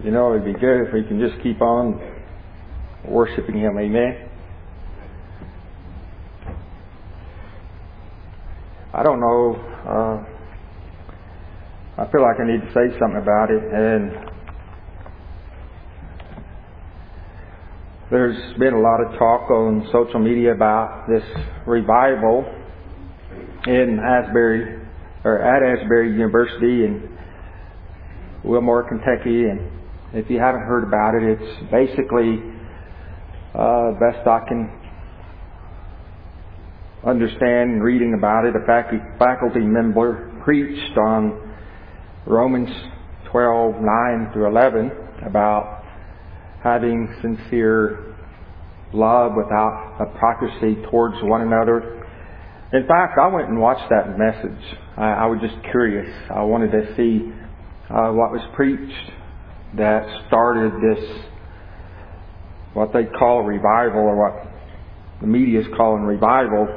It'd be good if we can just keep on worshiping Him. Amen. I don't know. I feel like I need to say something about it. And there's been a lot of talk on social media about this revival in at Asbury University in Wilmore, Kentucky. And if you haven't heard about it, it's basically best I can understand reading about it. A faculty member preached on Romans 12:9 through 11 about having sincere love without hypocrisy towards one another. In fact, I went and watched that message. I was just curious. I wanted to see what was preached that started this, what they call revival, or what the media is calling revival.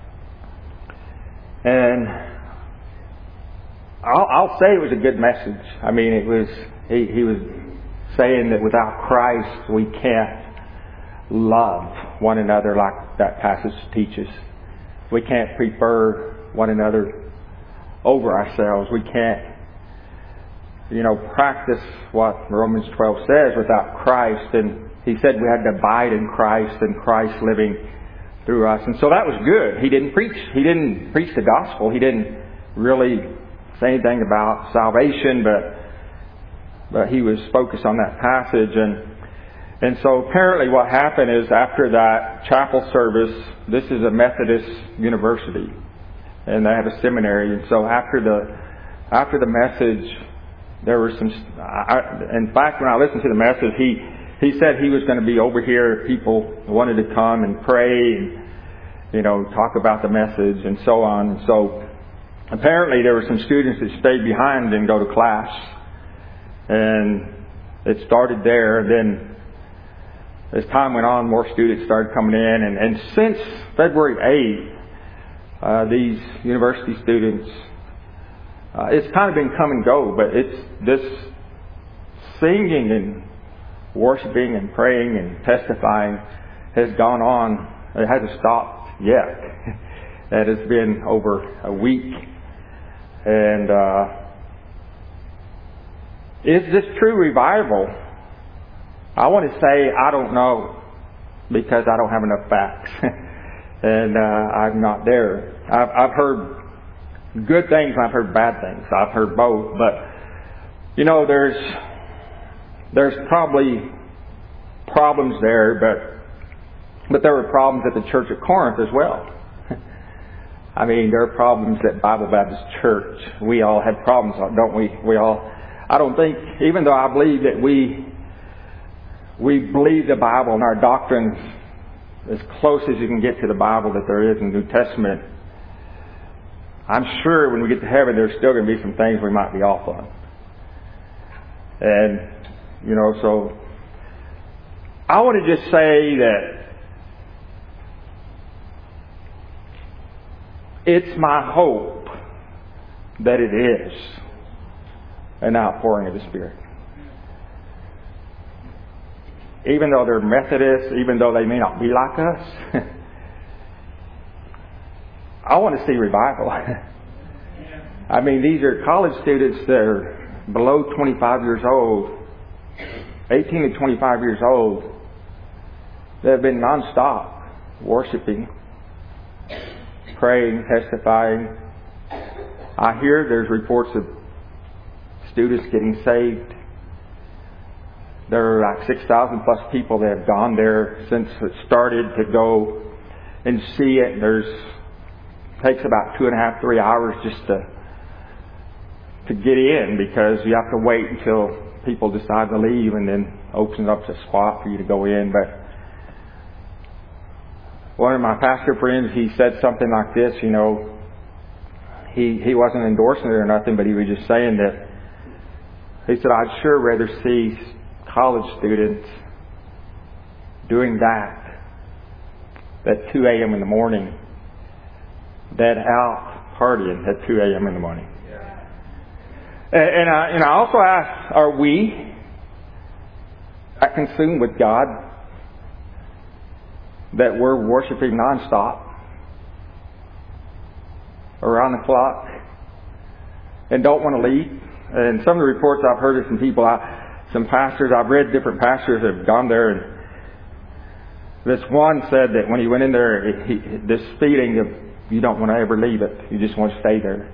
And I'll say it was a good message. I mean, it was he was saying that without Christ we can't love one another like that passage teaches. We can't prefer one another over ourselves. We can't, practice what Romans 12 says without Christ. And he said we had to abide in Christ and Christ living through us. And so that was good. He didn't preach the gospel. He didn't really say anything about salvation, but he was focused on that passage. And so apparently what happened is after that chapel service, this is a Methodist university, and they have a seminary. And so after the message, there were some. In fact, when I listened to the message, he said he was going to be over here. People wanted to come and pray and talk about the message and so on. And so apparently there were some students that stayed behind and go to class, and it started there. Then as time went on, more students started coming in, and since February 8th, these university students, it's kind of been come and go, but it's this singing and worshiping and praying and testifying has gone on. It hasn't stopped yet. That has been over a week. And is this true revival? I want to say I don't know, because I don't have enough facts. And I'm not there. I've heard good things and I've heard bad things. I've heard both. But there's probably problems there, but there were problems at the church at Corinth as well. I mean, there are problems at Bible Baptist Church. We all have problems, don't we? I don't think, even though I believe that we believe the Bible and our doctrine's as close as you can get to the Bible that there is in the New Testament, I'm sure when we get to heaven there's still going to be some things we might be off on. And, so I want to just say that it's my hope that it is an outpouring of the Spirit. Even though they're Methodists, even though they may not be like us, I want to see revival. I mean, these are college students that are below 25 years old, 18 to 25 years old, that have been nonstop worshiping, praying, testifying. I hear there's reports of students getting saved. There are like 6,000 plus people that have gone there since it started to go and see it. Takes about 2.5, 3 hours just to get in, because you have to wait until people decide to leave, and then opens up a spot for you to go in. But one of my pastor friends, he said something like this. He wasn't endorsing it or nothing, but he was just saying that he said, I'd sure rather see college students doing that at 2 a.m. in the morning than out partying at 2 a.m. in the morning. And I also ask, are we that consumed with God that we're worshiping nonstop, around the clock, and don't want to leave. And some of the reports I've heard of some people, some pastors, I've read different pastors that have gone there, and this one said that when he went in there, this feeling of you don't want to ever leave it. You just want to stay there.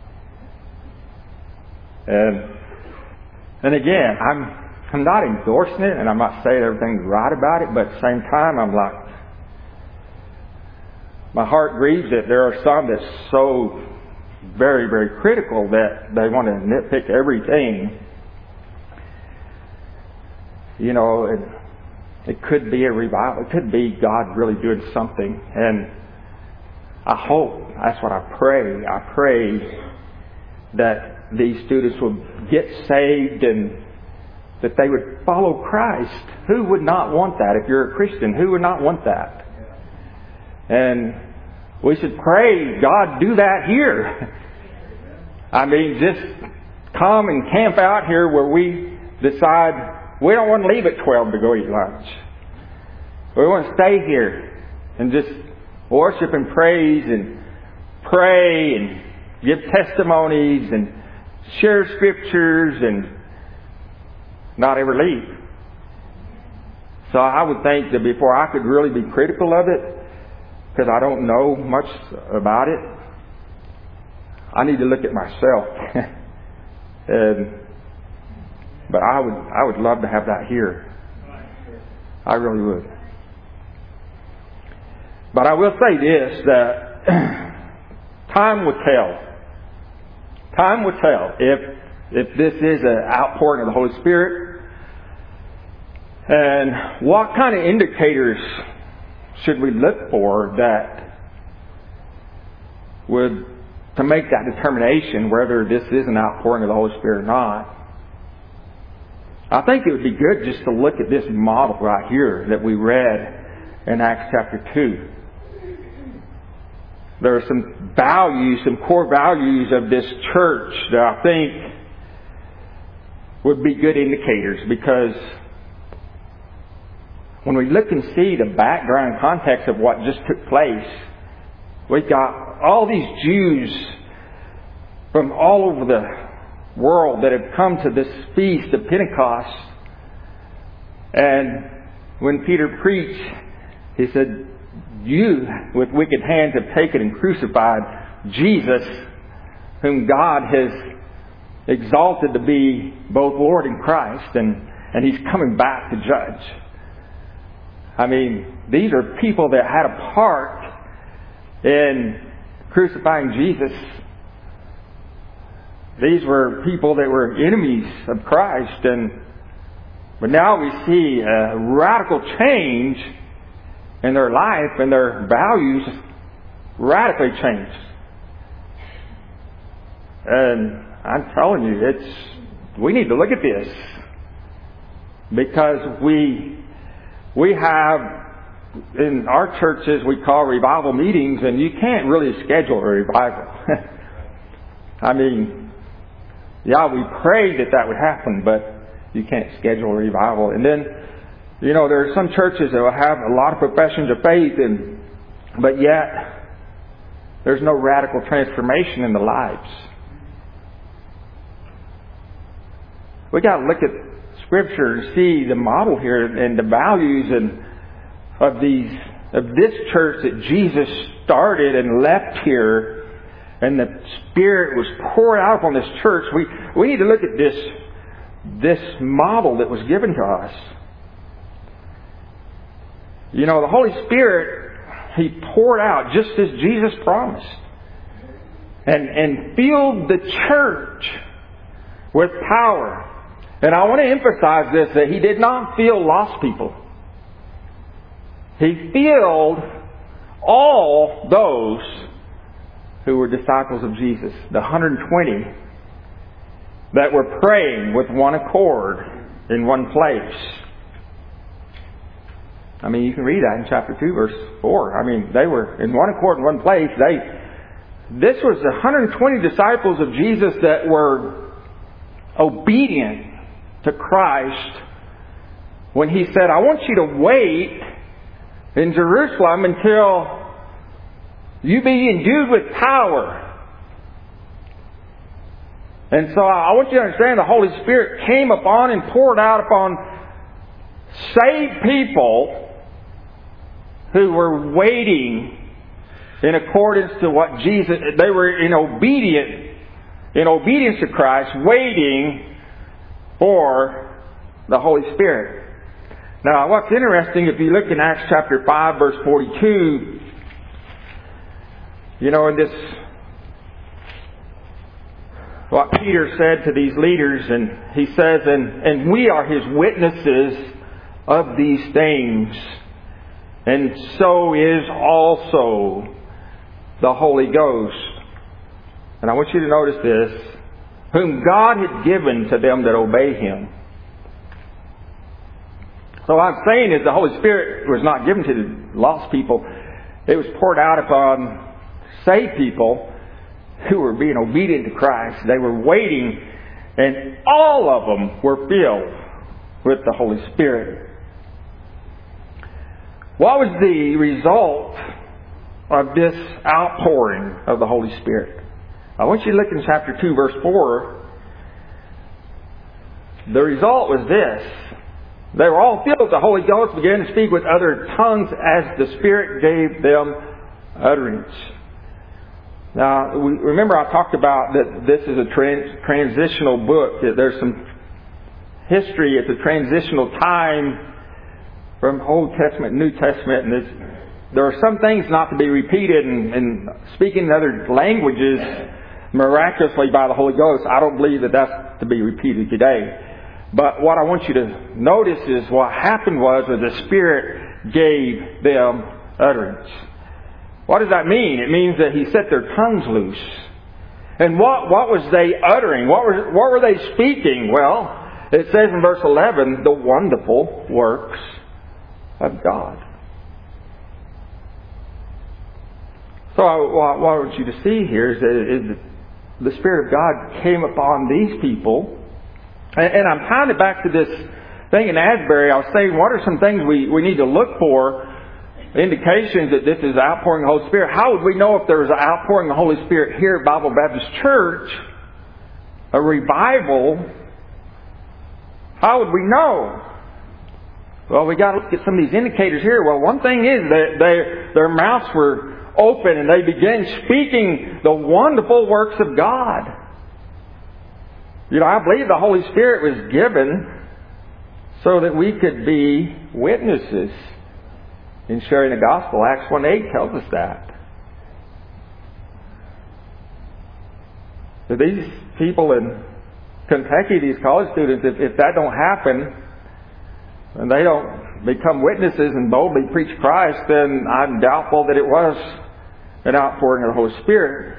And again, I'm not endorsing it, and I'm not saying everything's right about it, but at the same time, I'm like, my heart grieves that there are some that's so very, very critical that they want to nitpick everything. You know, it could be a revival. It could be God really doing something. And I hope, that's what I pray. I pray that these students will get saved and that they would follow Christ. Who would not want that? If you're a Christian, who would not want that? And we should pray, God, do that here. I mean, just come and camp out here where we decide we don't want to leave at 12 to go eat lunch. We want to stay here and just worship and praise and pray and give testimonies and share scriptures and not ever leave. So I would think that before I could really be critical of it, because I don't know much about it, I need to look at myself. But I would love to have that here. I really would. But I will say this, that time will tell. Time will tell if this is an outpouring of the Holy Spirit. And what kind of indicators should we look for that would to make that determination whether this is an outpouring of the Holy Spirit or not? I think it would be good just to look at this model right here that we read in Acts chapter 2. There are some values, some core values of this church that I think would be good indicators, because when we look and see the background and context of what just took place, we got all these Jews from all over the world that have come to this feast of Pentecost. And when Peter preached, he said, you with wicked hands have taken and crucified Jesus, whom God has exalted to be both Lord and Christ, and He's coming back to judge. I mean, these are people that had a part in crucifying Jesus. These were people that were enemies of Christ, but now we see a radical change in their life, and their values radically changed. And I'm telling you, we need to look at this, because we have, in our churches, we call revival meetings, and you can't really schedule a revival. I mean, yeah, we pray that would happen, but you can't schedule a revival. And then, you know, there are some churches that will have a lot of professions of faith, but yet there's no radical transformation in the lives. We got to look at Scripture and see the model here and the values of this church that Jesus started and left here, and the Spirit was poured out upon this church. We need to look at this model that was given to us. You know, the Holy Spirit, He poured out just as Jesus promised, and filled the church with power. And I want to emphasize this, that He did not fill lost people. He filled all those who were disciples of Jesus, the 120 that were praying with one accord in one place. I mean, you can read that in chapter 2, verse 4. I mean, they were in one accord in one place. This was the 120 disciples of Jesus that were obedient to Christ when He said, I want you to wait in Jerusalem until you be endued with power. And so I want you to understand the Holy Spirit came upon and poured out upon saved people who were waiting in accordance to what Jesus, they were in obedience to Christ, waiting for the Holy Spirit. Now, what's interesting, if you look in Acts chapter 5, verse 42, in this, what Peter said to these leaders, and he says, and we are His witnesses of these things, and so is also the Holy Ghost. And I want you to notice this, whom God had given to them that obey Him. So what I'm saying is the Holy Spirit was not given to the lost people. It was poured out upon saved people who were being obedient to Christ. They were waiting, and all of them were filled with the Holy Spirit. What was the result of this outpouring of the Holy Spirit? I want you to look in chapter 2, verse 4. The result was this. They were all filled with the Holy Ghost, began to speak with other tongues as the Spirit gave them utterance. Now, remember I talked about that this is a transitional book, that there's some history. It's a transitional time from Old Testament, New Testament, and there are some things not to be repeated, and speaking in other languages miraculously by the Holy Ghost, I don't believe that that's to be repeated today. But what I want you to notice is what happened was that the Spirit gave them utterance. What does that mean? It means that He set their tongues loose. And what was they uttering? What were they speaking? Well, it says in verse 11, the wonderful works of God. So what I want you to see here is that the Spirit of God came upon these people. And I'm tying it back to this thing in Asbury. I was saying, what are some things we need to look for, indications that this is outpouring of the Holy Spirit? How would we know if there was an outpouring of the Holy Spirit here at Bible Baptist Church, a revival? How would we know? Well, we got to look at some of these indicators here. Well, one thing is that their mouths were open and they began speaking the wonderful works of God. I believe the Holy Spirit was given so that we could be witnesses in sharing the gospel. Acts 1:8 tells us that. So these people in Kentucky, these college students, if that don't happen, and they don't become witnesses and boldly preach Christ, then I'm doubtful that it was an outpouring of the Holy Spirit.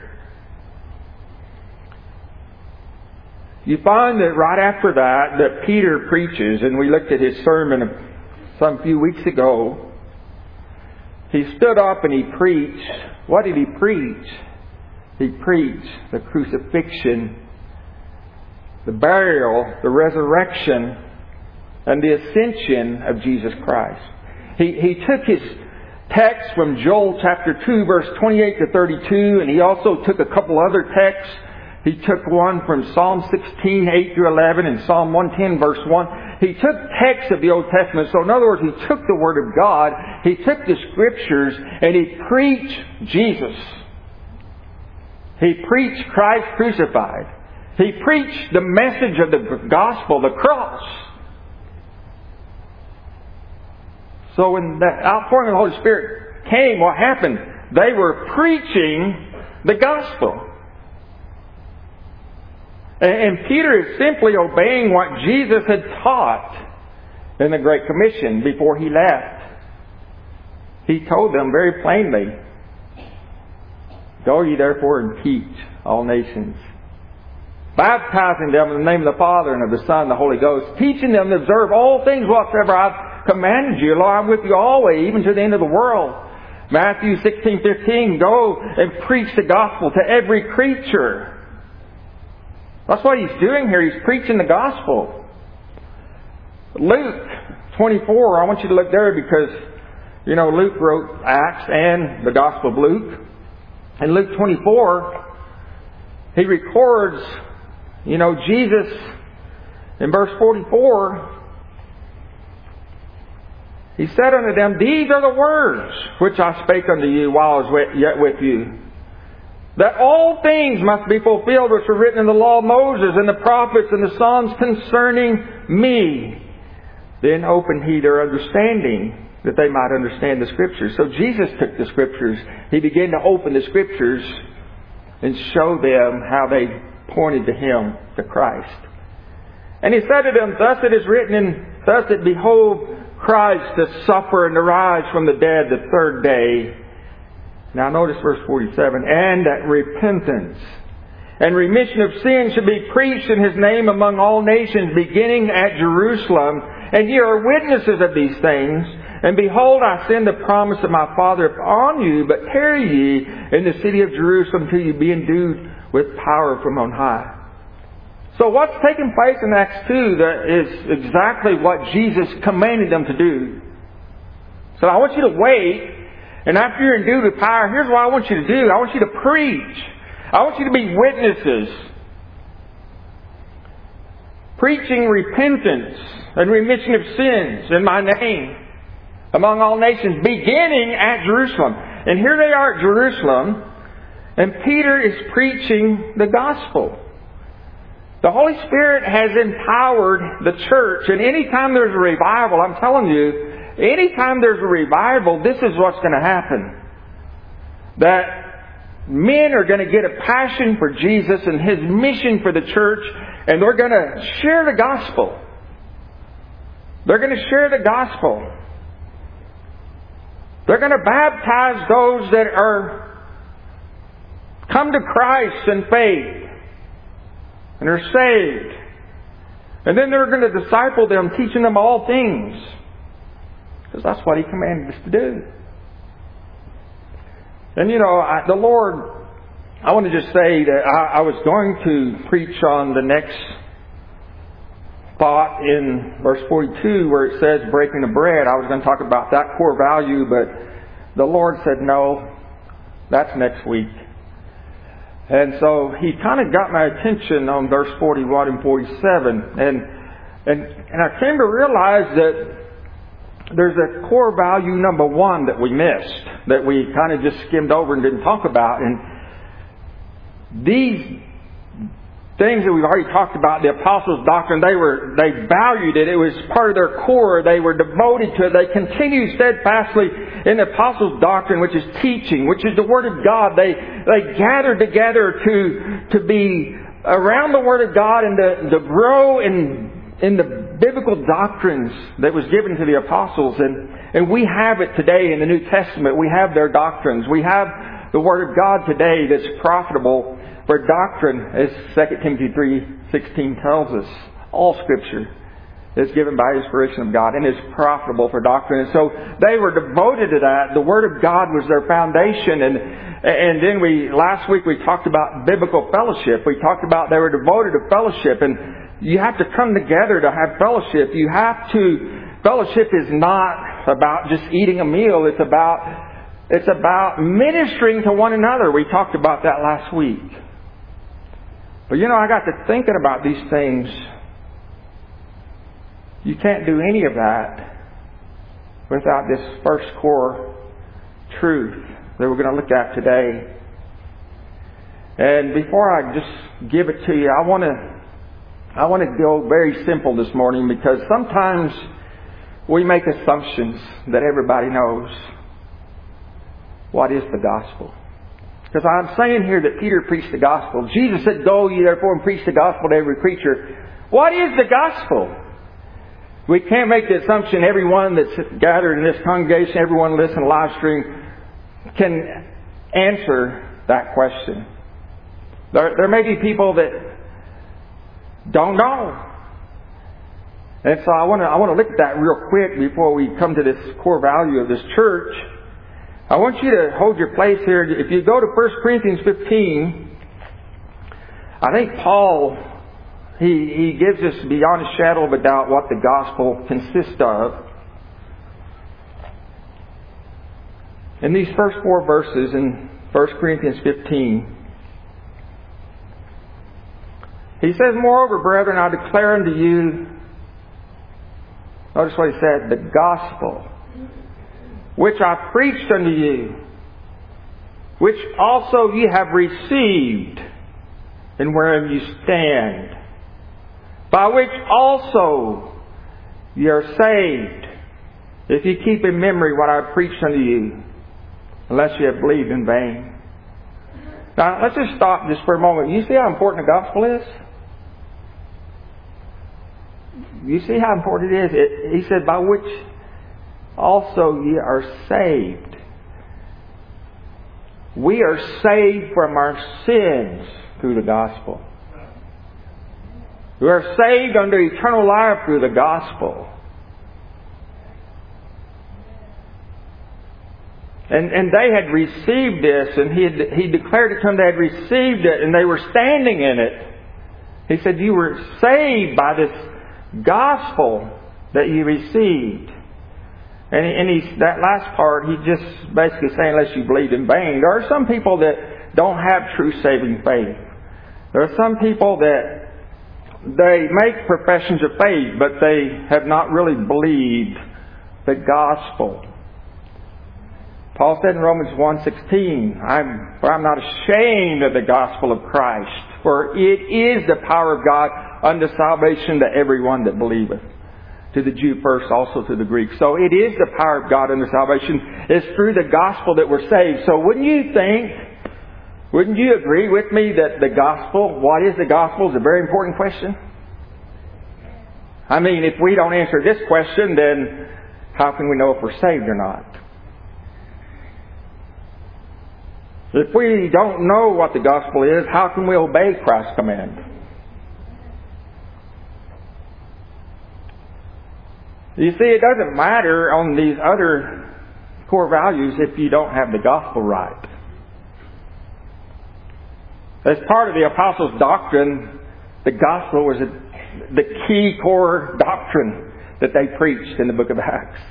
You find that right after that Peter preaches, and we looked at his sermon some few weeks ago. He stood up and he preached. What did he preach? He preached the crucifixion, the burial, the resurrection, and the ascension of Jesus Christ. He took his text from Joel chapter 2, verse 28 to 32, and he also took a couple other texts. He took one from Psalm 16, 8 through 11, and Psalm 110, verse 1. He took texts of the Old Testament. So in other words, he took the Word of God, he took the Scriptures, and he preached Jesus. He preached Christ crucified. He preached the message of the gospel, the cross. So when the outpouring of the Holy Spirit came, what happened? They were preaching the gospel. And Peter is simply obeying what Jesus had taught in the Great Commission before he left. He told them very plainly, "Go ye therefore and teach all nations, baptizing them in the name of the Father and of the Son and the Holy Ghost, teaching them to observe all things whatsoever I've commanded you. Lo, I'm with you always, even to the end of the world." Matthew 16:15, "Go and preach the gospel to every creature." That's what he's doing here. He's preaching the gospel. Luke 24, I want you to look there because, Luke wrote Acts and the Gospel of Luke. In Luke 24, he records, Jesus in verse 44, he said unto them, These are the words which I spake unto you while I was yet with you, that all things must be fulfilled which were written in the law of Moses and the prophets and the Psalms concerning me. Then opened he their understanding, that they might understand the Scriptures. So Jesus took the Scriptures. He began to open the Scriptures and show them how they pointed to Him, to Christ. And He said to them, Thus it is written, and thus it behold Christ to suffer and to rise from the dead the third day. Now notice verse 47. And that repentance and remission of sins should be preached in His name among all nations, beginning at Jerusalem. And ye are witnesses of these things. And behold, I send the promise of my Father upon you, but tarry ye in the city of Jerusalem till you be endued with power from on high. So what's taking place in Acts 2 that is exactly what Jesus commanded them to do. So I want you to wait, and after you're endued with power, here's what I want you to do. I want you to preach. I want you to be witnesses. Preaching repentance and remission of sins in my name among all nations, beginning at Jerusalem. And here they are at Jerusalem, and Peter is preaching the gospel. The Holy Spirit has empowered the church, and anytime there's a revival, I'm telling you, anytime there's a revival, this is what's going to happen. That men are going to get a passion for Jesus and His mission for the church, and they're going to share the gospel. They're going to share the gospel. They're going to baptize those that are come to Christ in faith and are saved. And then they're going to disciple them, teaching them all things. Because that's what He commanded us to do. And the Lord, I want to just say that I was going to preach on the next thought in verse 42 where it says breaking the bread. I was going to talk about that core value, but the Lord said, no, that's next week. And so He kind of got my attention on verse 41 and 47. And I came to realize that there's a core value number one that we missed, that we kind of just skimmed over and didn't talk about. And these things that we've already talked about, the apostles' doctrine, they valued it. It was part of their core. They were devoted to it. They continued steadfastly in the apostles' doctrine, which is teaching, which is the Word of God. They gathered together to be around the Word of God and to grow in the biblical doctrines that was given to the apostles. And we have it today in the New Testament. We have their doctrines. We have the Word of God today that's profitable for doctrine, as 2 Timothy 3:16 tells us. All Scripture is given by inspiration of God and is profitable for doctrine. And so they were devoted to that. The Word of God was their foundation. And then last week we talked about biblical fellowship. We talked about they were devoted to fellowship. And you have to come together to have fellowship. Fellowship is not about just eating a meal. It's about ministering to one another. We talked about that last week. But I got to thinking about these things. You can't do any of that without this first core truth that we're going to look at today. And before I just give it to you, I want to go very simple this morning, because sometimes we make assumptions that everybody knows. What is the gospel? Because I'm saying here that Peter preached the gospel. Jesus said, go ye therefore and preach the gospel to every creature. What is the gospel? We can't make the assumption everyone that's gathered in this congregation, everyone listening to live stream, can answer that question. There may be people that don't know. And so I want to look at that real quick before we come to this core value of this church. I want you to hold your place here. If you go to 1 Corinthians 15, I think Paul, he gives us beyond a shadow of a doubt what the gospel consists of. in these first 4 verses in 1 Corinthians 15, he says, "Moreover, brethren, I declare unto you," notice what he said, "the gospel, which I preached unto you, which also ye have received, and wherein you stand, by which also ye are saved, if ye keep in memory what I preached unto you, unless you have believed in vain." Now, let's just stop just for a moment. You see how important the gospel is? You see how important it is? He said, "By which also ye are saved." We are saved from our sins through the gospel. We are saved unto eternal life through the gospel. And they had received this, and he declared it to them. They had received it, and they were standing in it. He said, "You were saved by this gospel that you received." And that last part, he just basically saying, unless you believed in vain. There are some people that don't have true saving faith. There are some people that they make professions of faith, but they have not really believed the gospel. Paul said in Romans 1:16, I'm not ashamed of the gospel of Christ, for it is the power of God unto salvation to everyone that believeth. To the Jew first, also to the Greek. So it is the power of God unto salvation. It's through the gospel that we're saved. So wouldn't you agree with me that the gospel, what is the gospel, is a very important question? I mean, if we don't answer this question, then how can we know if we're saved or not? If we don't know what the gospel is, how can we obey Christ's command? You see, it doesn't matter on these other core values if you don't have the gospel right. As part of the apostles' doctrine, the gospel was the key core doctrine that they preached in the book of Acts.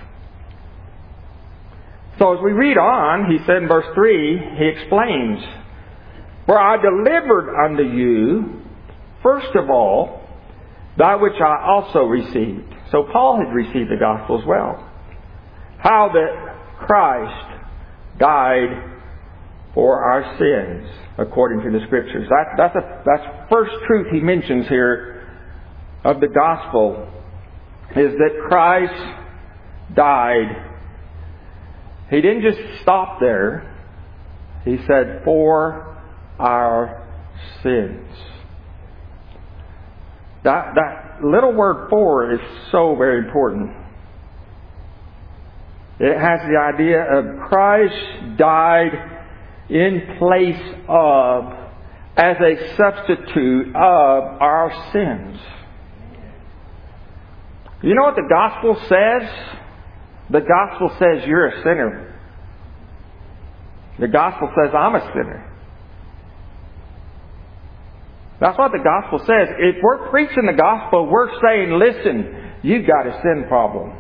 So as we read on, he said in verse 3, he explains, "For I delivered unto you, first of all, that which I also received." So Paul had received the gospel as well. How that Christ died for our sins, according to the Scriptures. That's first truth he mentions here of the gospel, is that Christ died. He didn't just stop there. He said, "for our sins." That little word "for" is so very important. It has the idea of Christ died in place of, as a substitute of our sins. You know what the gospel says? The gospel says you're a sinner. The gospel says I'm a sinner. That's what the gospel says. If we're preaching the gospel, we're saying, listen, you've got a sin problem.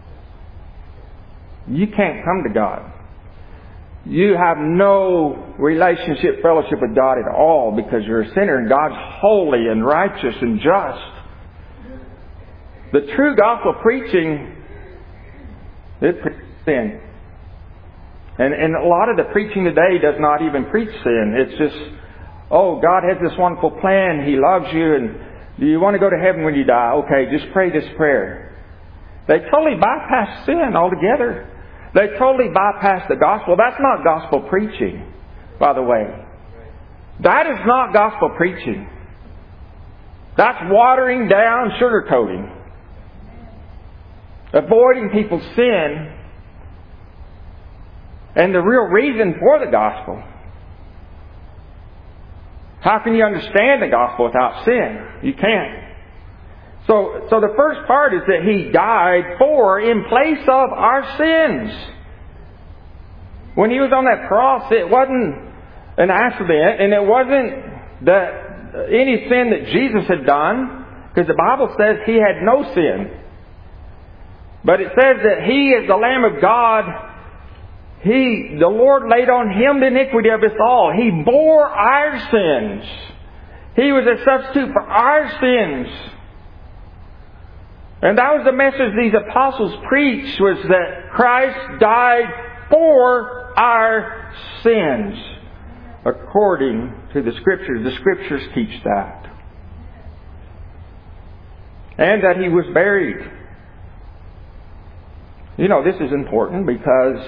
You can't come to God. You have no relationship, fellowship with God at all because you're a sinner and God's holy and righteous and just. The true gospel preaching, it preaches sin. And a lot of the preaching today does not even preach sin. It's just, oh, God has this wonderful plan. He loves you. And do you want to go to heaven when you die? Okay, just pray this prayer. They totally bypass sin altogether. They totally bypass the gospel. That's not gospel preaching, by the way. That is not gospel preaching. That's watering down, sugarcoating. Avoiding people's sin and the real reason for the gospel. How can you understand the gospel without sin? You can't. So the first part is that He died for, in place of, our sins. When He was on that cross, it wasn't an accident, and it wasn't that any sin that Jesus had done, because the Bible says He had no sin. But it says that He is the Lamb of God The Lord laid on Him the iniquity of us all. He bore our sins. He was a substitute for our sins. And that was the message these apostles preached, was that Christ died for our sins. According to the Scriptures. The Scriptures teach that. And that He was buried. You know, this is important because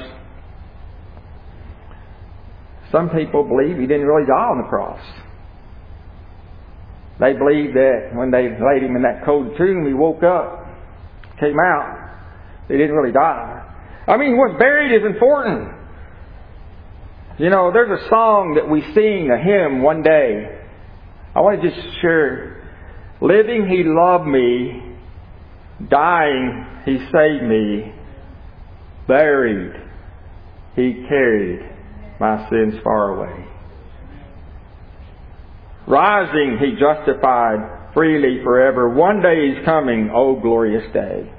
some people believe He didn't really die on the cross. They believe that when they laid Him in that cold tomb, He woke up, came out. He didn't really die. I mean, what's buried is important. You know, there's a song that we sing, a hymn, one day. I want to just share. Living, He loved me. Dying, He saved me. Buried, He carried my sins far away. Rising, He justified freely forever. One day He's coming, oh glorious day.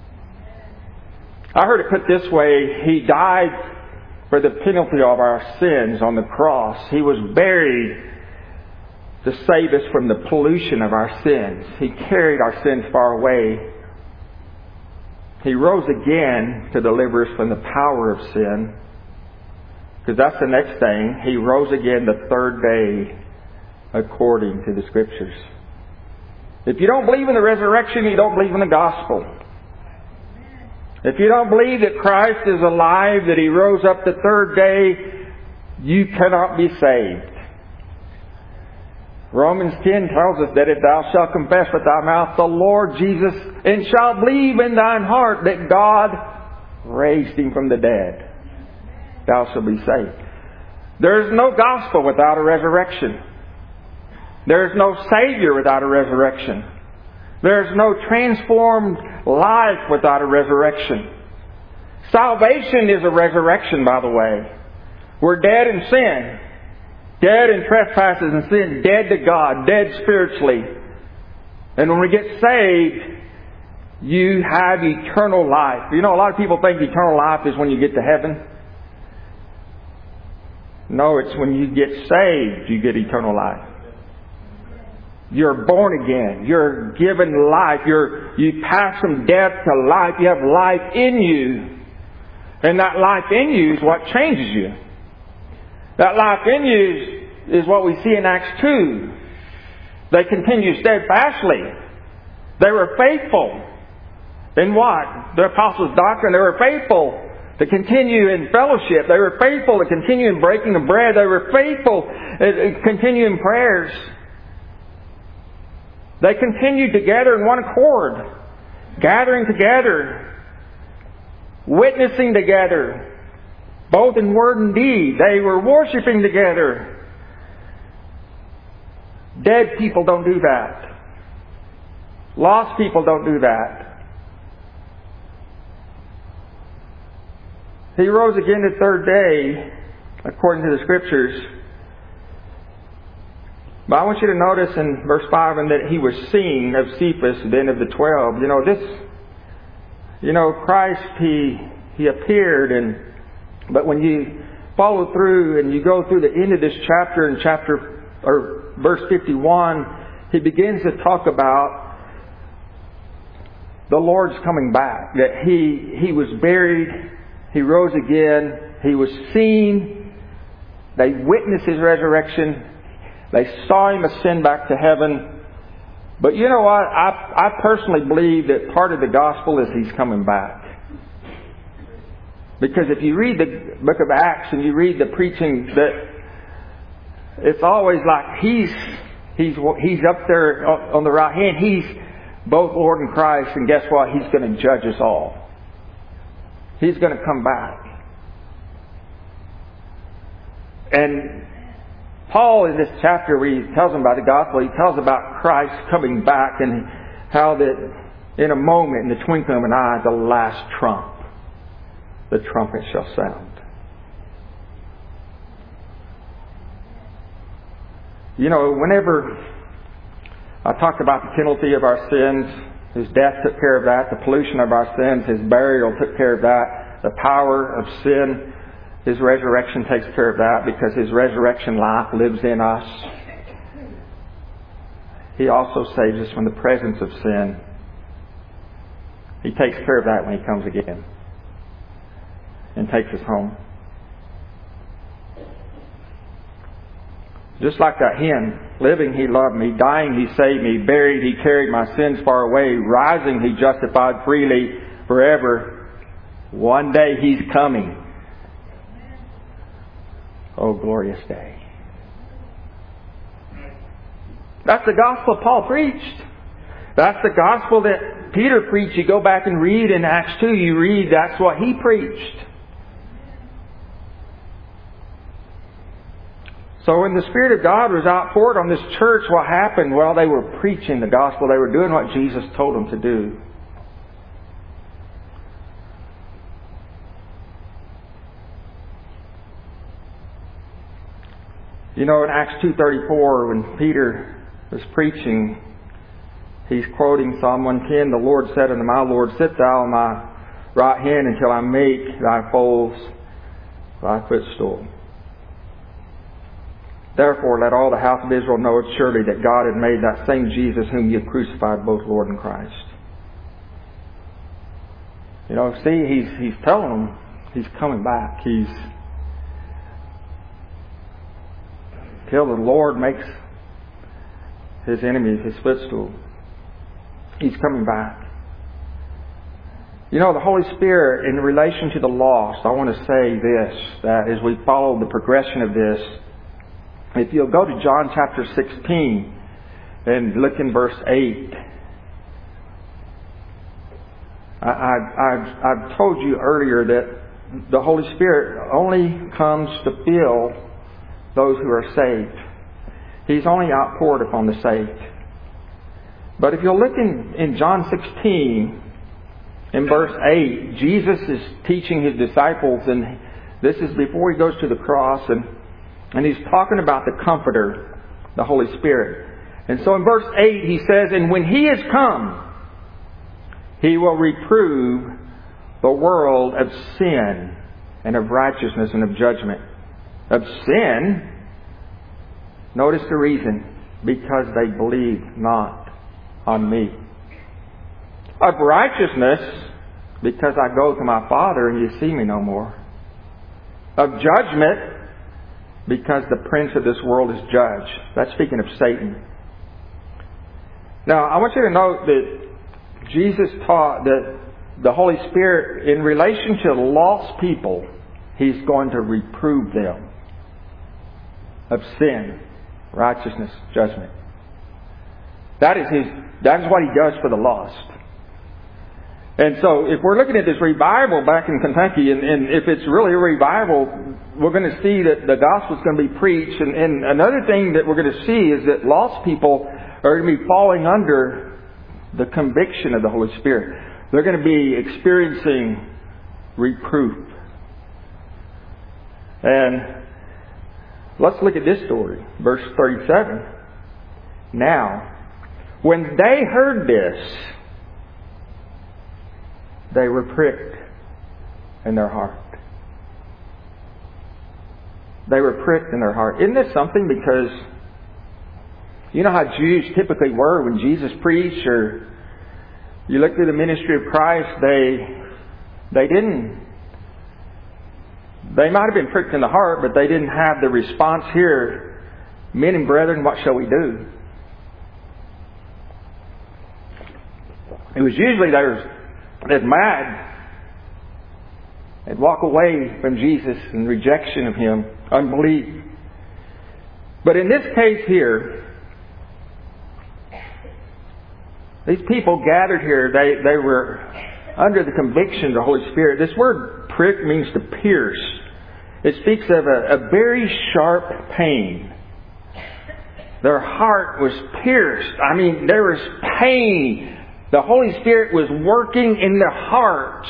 I heard it put this way: He died for the penalty of our sins on the cross. He was buried to save us from the pollution of our sins. He carried our sins far away. He rose again to deliver us from the power of sin. Because that's the next thing. He rose again the third day according to the Scriptures. If you don't believe in the resurrection, you don't believe in the gospel. If you don't believe that Christ is alive, that He rose up the third day, you cannot be saved. Romans 10 tells us that if thou shalt confess with thy mouth the Lord Jesus, and shalt believe in thine heart that God raised Him from the dead, thou shalt be saved. There is no gospel without a resurrection. There is no Savior without a resurrection. There is no transformed life without a resurrection. Salvation is a resurrection, by the way. We're dead in sin. Dead in trespasses and sin. Dead to God. Dead spiritually. And when we get saved, you have eternal life. You know, a lot of people think eternal life is when you get to heaven. No, it's when you get saved, you get eternal life. You're born again. You're given life. You pass from death to life. You have life in you. And that life in you is what changes you. That life in you is what we see in Acts 2. They continued steadfastly. They were faithful in what? The apostles' doctrine. They were faithful to continue in fellowship. They were faithful to continue in breaking of bread. They were faithful to continue in prayers. They continued together in one accord, gathering together, witnessing together, both in word and deed. They were worshiping together. Dead people don't do that. Lost people don't do that. He rose again the third day, according to the Scriptures. But I want you to notice in verse 5, and that He was seen of Cephas, then of the 12. Christ, He appeared, but when you follow through and you go through the end of this chapter, in verse 51, He begins to talk about the Lord's coming back. That He was buried, He rose again, He was seen, they witnessed His resurrection. They saw Him ascend back to heaven. But you know what? I personally believe that part of the gospel is He's coming back. Because if you read the book of Acts and you read the preaching, that it's always like He's up there on the right hand. He's both Lord and Christ. And guess what? He's going to judge us all. He's going to come back. And Paul, in this chapter where he tells them about the gospel, he tells about Christ coming back and how that in a moment, in the twinkling of an eye, the last trump, the trumpet shall sound. You know, whenever I talked about the penalty of our sins, His death took care of that. The pollution of our sins, His burial took care of that. The power of sin. His resurrection takes care of that because His resurrection life lives in us. He also saves us from the presence of sin. He takes care of that when He comes again and takes us home. Just like that hymn, living He loved me, dying He saved me, buried He carried my sins far away, rising He justified freely forever. One day He's coming. Oh, glorious day. That's the gospel Paul preached. That's the gospel that Peter preached. You go back and read in Acts 2, you read that's what he preached. So when the Spirit of God was outpoured on this church, what happened? Well, they were preaching the gospel. They were doing what Jesus told them to do. You know, in Acts 2:34, when Peter was preaching, he's quoting Psalm 110, "The Lord said unto my Lord, Sit thou on my right hand until I make thy foes thy footstool. Therefore let all the house of Israel know it surely that God had made that same Jesus whom you crucified both Lord and Christ." You know, see, he's telling them He's coming back. Till the Lord makes His enemies His footstool. He's coming back. You know, the Holy Spirit, in relation to the lost, I want to say this, that as we follow the progression of this, if you'll go to John chapter 16 and look in verse 8. I've told you earlier that the Holy Spirit only comes to fill those who are saved. He's only outpoured upon the saved. But if you'll look in John 16, in verse 8, Jesus is teaching His disciples, and this is before He goes to the cross, and He's talking about the Comforter, the Holy Spirit. And so in verse 8 He says, "And when He is come, He will reprove the world of sin and of righteousness and of judgment." Of sin, notice the reason, because they believe not on me. Of righteousness, because I go to my Father and you see me no more. Of judgment, because the prince of this world is judged. That's speaking of Satan. Now, I want you to note that Jesus taught that the Holy Spirit, in relation to lost people, He's going to reprove them of sin, righteousness, judgment. That is what He does for the lost. And so if we're looking at this revival back in Kentucky, and if it's really a revival, we're going to see that the gospel is going to be preached. And another thing that we're going to see is that lost people are going to be falling under the conviction of the Holy Spirit. They're going to be experiencing reproof. And let's look at this story. Verse 37. "Now, when they heard this, they were pricked in their heart." They were pricked in their heart. Isn't this something? Because you know how Jews typically were when Jesus preached, or you look through the ministry of Christ, they might have been pricked in the heart, but they didn't have the response here. "Men and brethren, what shall we do?" It was usually they're mad. They'd walk away from Jesus in rejection of Him, unbelief. But in this case here, these people gathered here, they were under the conviction of the Holy Spirit. This word prick means to pierce. It speaks of a very sharp pain. Their heart was pierced. I mean, there was pain. The Holy Spirit was working in their hearts.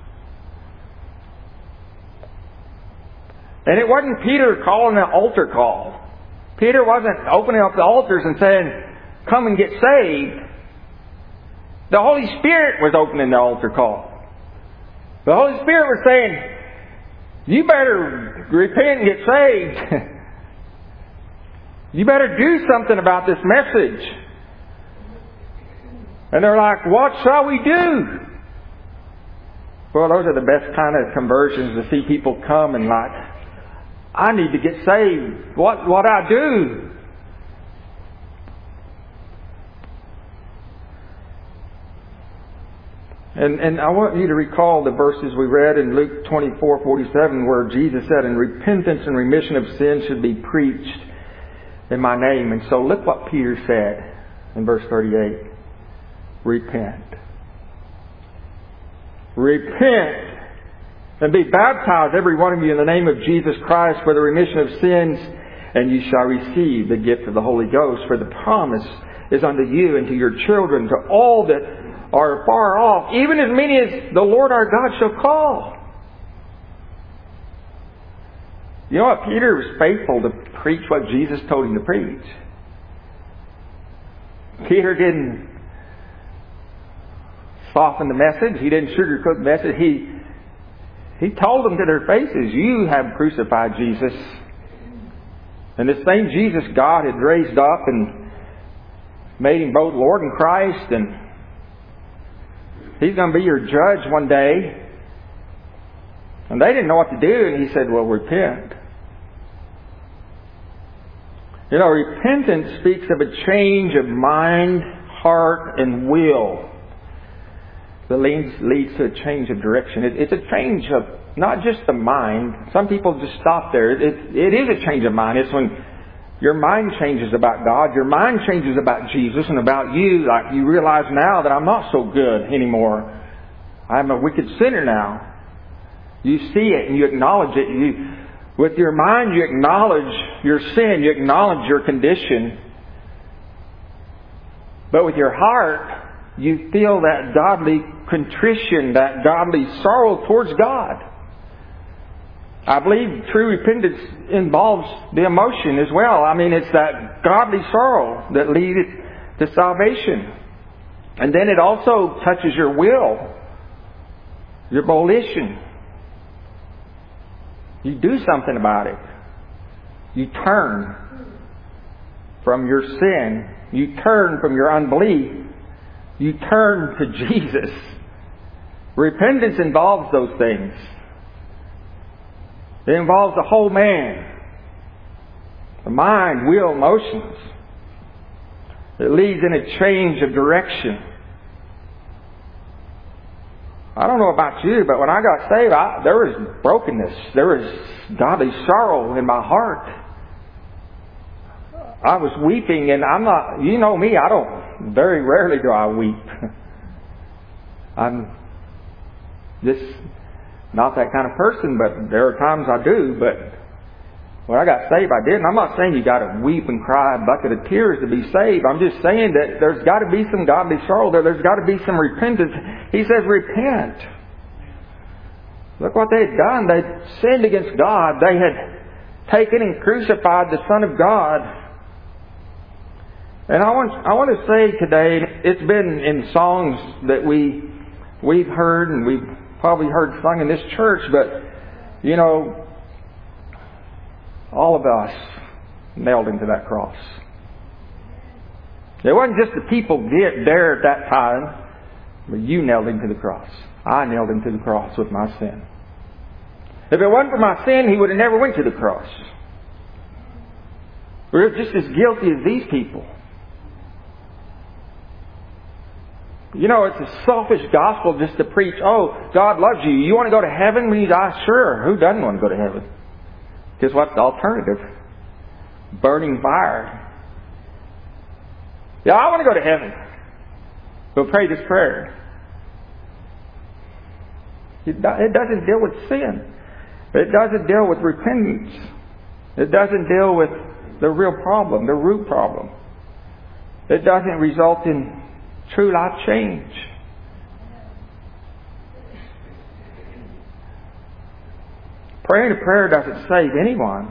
And it wasn't Peter calling an altar call. Peter wasn't opening up the altars and saying, "Come and get saved." The Holy Spirit was opening the altar call. The Holy Spirit was saying, You better repent and get saved. You better do something about this message. And they're like, what shall we do? Well, those are the best kind of conversions, to see people come and like, I need to get saved. What I do? And I want you to recall the verses we read in Luke 24:47, where Jesus said, "And repentance and remission of sins should be preached in my name." And so look what Peter said in verse 38. Repent. Repent and be baptized, every one of you, in the name of Jesus Christ for the remission of sins, and you shall receive the gift of the Holy Ghost. For the promise is unto you and to your children, to all that are far off, even as many as the Lord our God shall call. You know what? Peter was faithful to preach what Jesus told him to preach. Peter didn't soften the message. He didn't sugarcoat the message. He told them to their faces, you have crucified Jesus. And this same Jesus God had raised up and made Him both Lord and Christ, and He's going to be your judge one day. And they didn't know what to do, and He said, well, repent. You know, repentance speaks of a change of mind, heart, and will that leads to a change of direction. It's a change of not just the mind. Some people just stop there. It is a change of mind. It's when your mind changes about God, your mind changes about Jesus and about you. Like you realize now that I'm not so good anymore. I'm a wicked sinner now. You see it and you acknowledge it. With your mind you acknowledge your sin. You acknowledge your condition. But with your heart, you feel that godly contrition, that godly sorrow towards God. I believe true repentance involves the emotion as well. I mean, it's that godly sorrow that leads to salvation. And then it also touches your will, your volition. You do something about it. You turn from your sin. You turn from your unbelief. You turn to Jesus. Repentance involves those things. It involves the whole man. The mind, will, emotions. It leads in a change of direction. I don't know about you, but when I got saved, there was brokenness. There was godly sorrow in my heart. I was weeping, and I'm not, you know me, very rarely do I weep. I'm just not that kind of person, but there are times I do. But when I got saved, I did. And I'm not saying you got to weep and cry a bucket of tears to be saved. I'm just saying that there's got to be some godly sorrow there. There's got to be some repentance. He says, repent. Look what they had done. They sinned against God. They had taken and crucified the Son of God. And I want to say today, it's been in songs that we've heard and we've probably heard sung in this church, but you know, all of us nailed Him to that cross. It wasn't just the people there at that time, but you nailed Him to the cross. I nailed Him to the cross with my sin. If it wasn't for my sin, He would have never went to the cross. We're just as guilty as these people. You know, it's a selfish gospel just to preach, oh, God loves you. You want to go to heaven when you die? Sure. Who doesn't want to go to heaven? Because what's the alternative? Burning fire. Yeah, I want to go to heaven. But pray this prayer. It doesn't deal with sin. It doesn't deal with repentance. It doesn't deal with the real problem, the root problem. It doesn't result in true life change. Praying a prayer doesn't save anyone.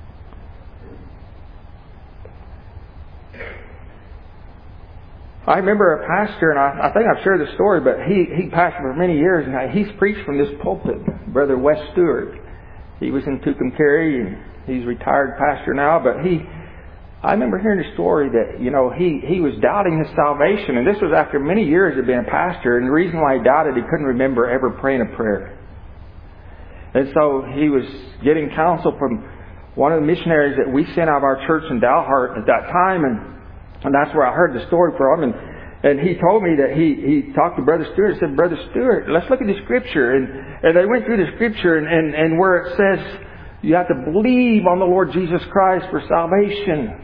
I remember a pastor, and I think I've shared the story, but he pastored for many years, and he's preached from this pulpit, Brother Wes Stewart. He was in Tucumcari, and he's retired pastor now, but I remember hearing a story that, he was doubting his salvation, and this was after many years of being a pastor, and the reason why he doubted, he couldn't remember ever praying a prayer. And so he was getting counsel from one of the missionaries that we sent out of our church in Dalhart at that time, and that's where I heard the story from, and he told me that he talked to Brother Stewart and said, Brother Stewart, let's look at the Scripture. And they went through the Scripture, and where it says you have to believe on the Lord Jesus Christ for salvation.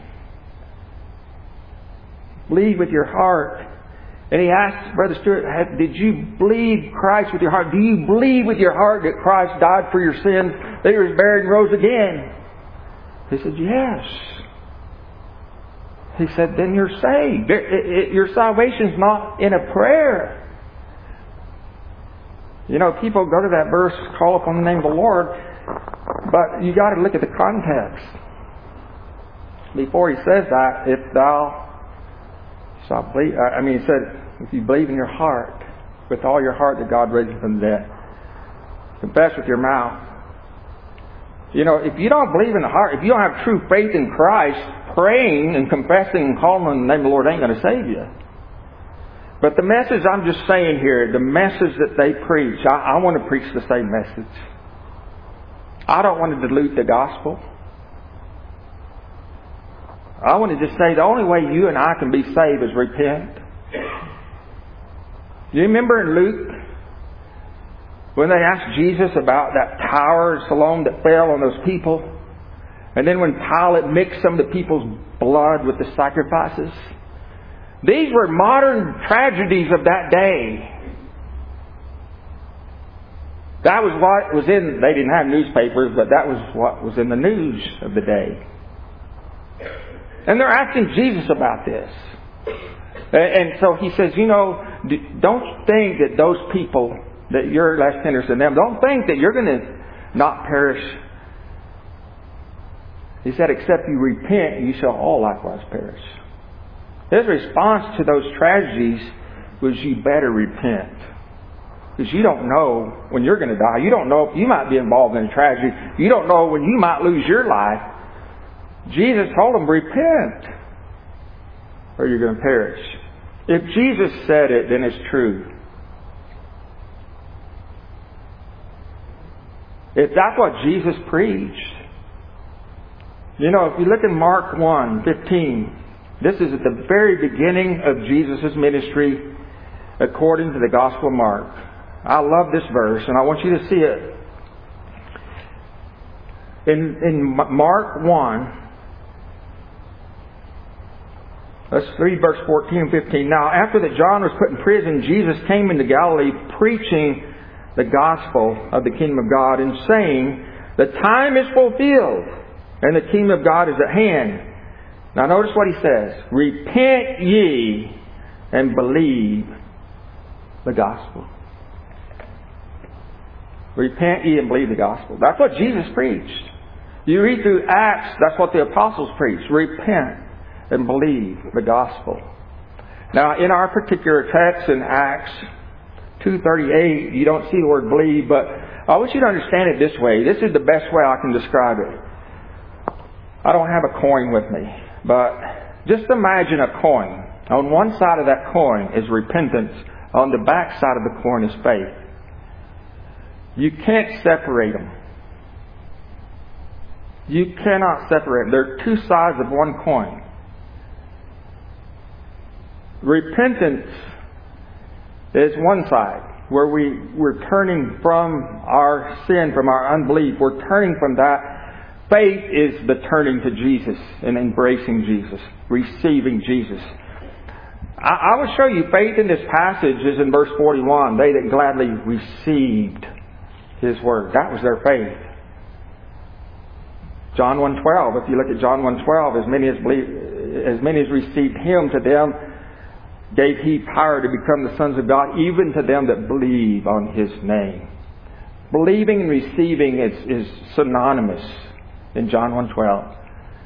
Believe with your heart. And he asked Brother Stewart, did you believe Christ with your heart? Do you believe with your heart that Christ died for your sins, that He was buried and rose again? He said, yes. He said, then you're saved. Your salvation's not in a prayer. People go to that verse, call upon the name of the Lord, but you got to look at the context. Before he says that, if thou shalt believe, he said, if you believe in your heart, with all your heart that God raised Him from the dead, confess with your mouth. If you don't believe in the heart, if you don't have true faith in Christ, praying and confessing and calling on the name of the Lord ain't going to save you. But the message I'm just saying here, the message that they preach, I want to preach the same message. I don't want to dilute the gospel. I want to just say the only way you and I can be saved is repent. Do you remember in Luke when they asked Jesus about that tower of Siloam that fell on those people? And then when Pilate mixed some of the people's blood with the sacrifices? These were modern tragedies of that day. That was what was in, they didn't have newspapers, but that was what was in the news of the day. And they're asking Jesus about this. And so He says, don't think that those people, that you're less sinners than them, don't think that you're going to not perish. He said, except you repent, you shall all likewise perish. His response to those tragedies was, you better repent. Because you don't know when you're going to die. You don't know if you might be involved in a tragedy. You don't know when you might lose your life. Jesus told them, repent, or you're going to perish. If Jesus said it, then it's true. If that's what Jesus preached. If you look in Mark 1:15, this is at the very beginning of Jesus' ministry according to the Gospel of Mark. I love this verse, and I want you to see it. In Mark 1, let's read verse 14 and 15. Now, after that John was put in prison, Jesus came into Galilee preaching the gospel of the kingdom of God and saying, the time is fulfilled and the kingdom of God is at hand. Now notice what He says. Repent ye and believe the gospel. Repent ye and believe the gospel. That's what Jesus preached. You read through Acts, that's what the apostles preached. Repent and believe the gospel. Now, in our particular text in Acts 2:38, you don't see the word believe, but I want you to understand it this way. This is the best way I can describe it. I don't have a coin with me, but just imagine a coin. On one side of that coin is repentance. On the back side of the coin is faith. You can't separate them. You cannot separate them. They're two sides of one coin. Repentance is one side, where we're turning from our sin, from our unbelief. We're turning from that. Faith is the turning to Jesus and embracing Jesus, receiving Jesus. I will show you faith in this passage is in verse 41. They that gladly received His word. That was their faith. John 1:12. If you look at John 1:12, as many as received Him, to them gave He power to become the sons of God, even to them that believe on His name. Believing and receiving is synonymous in John 1:12.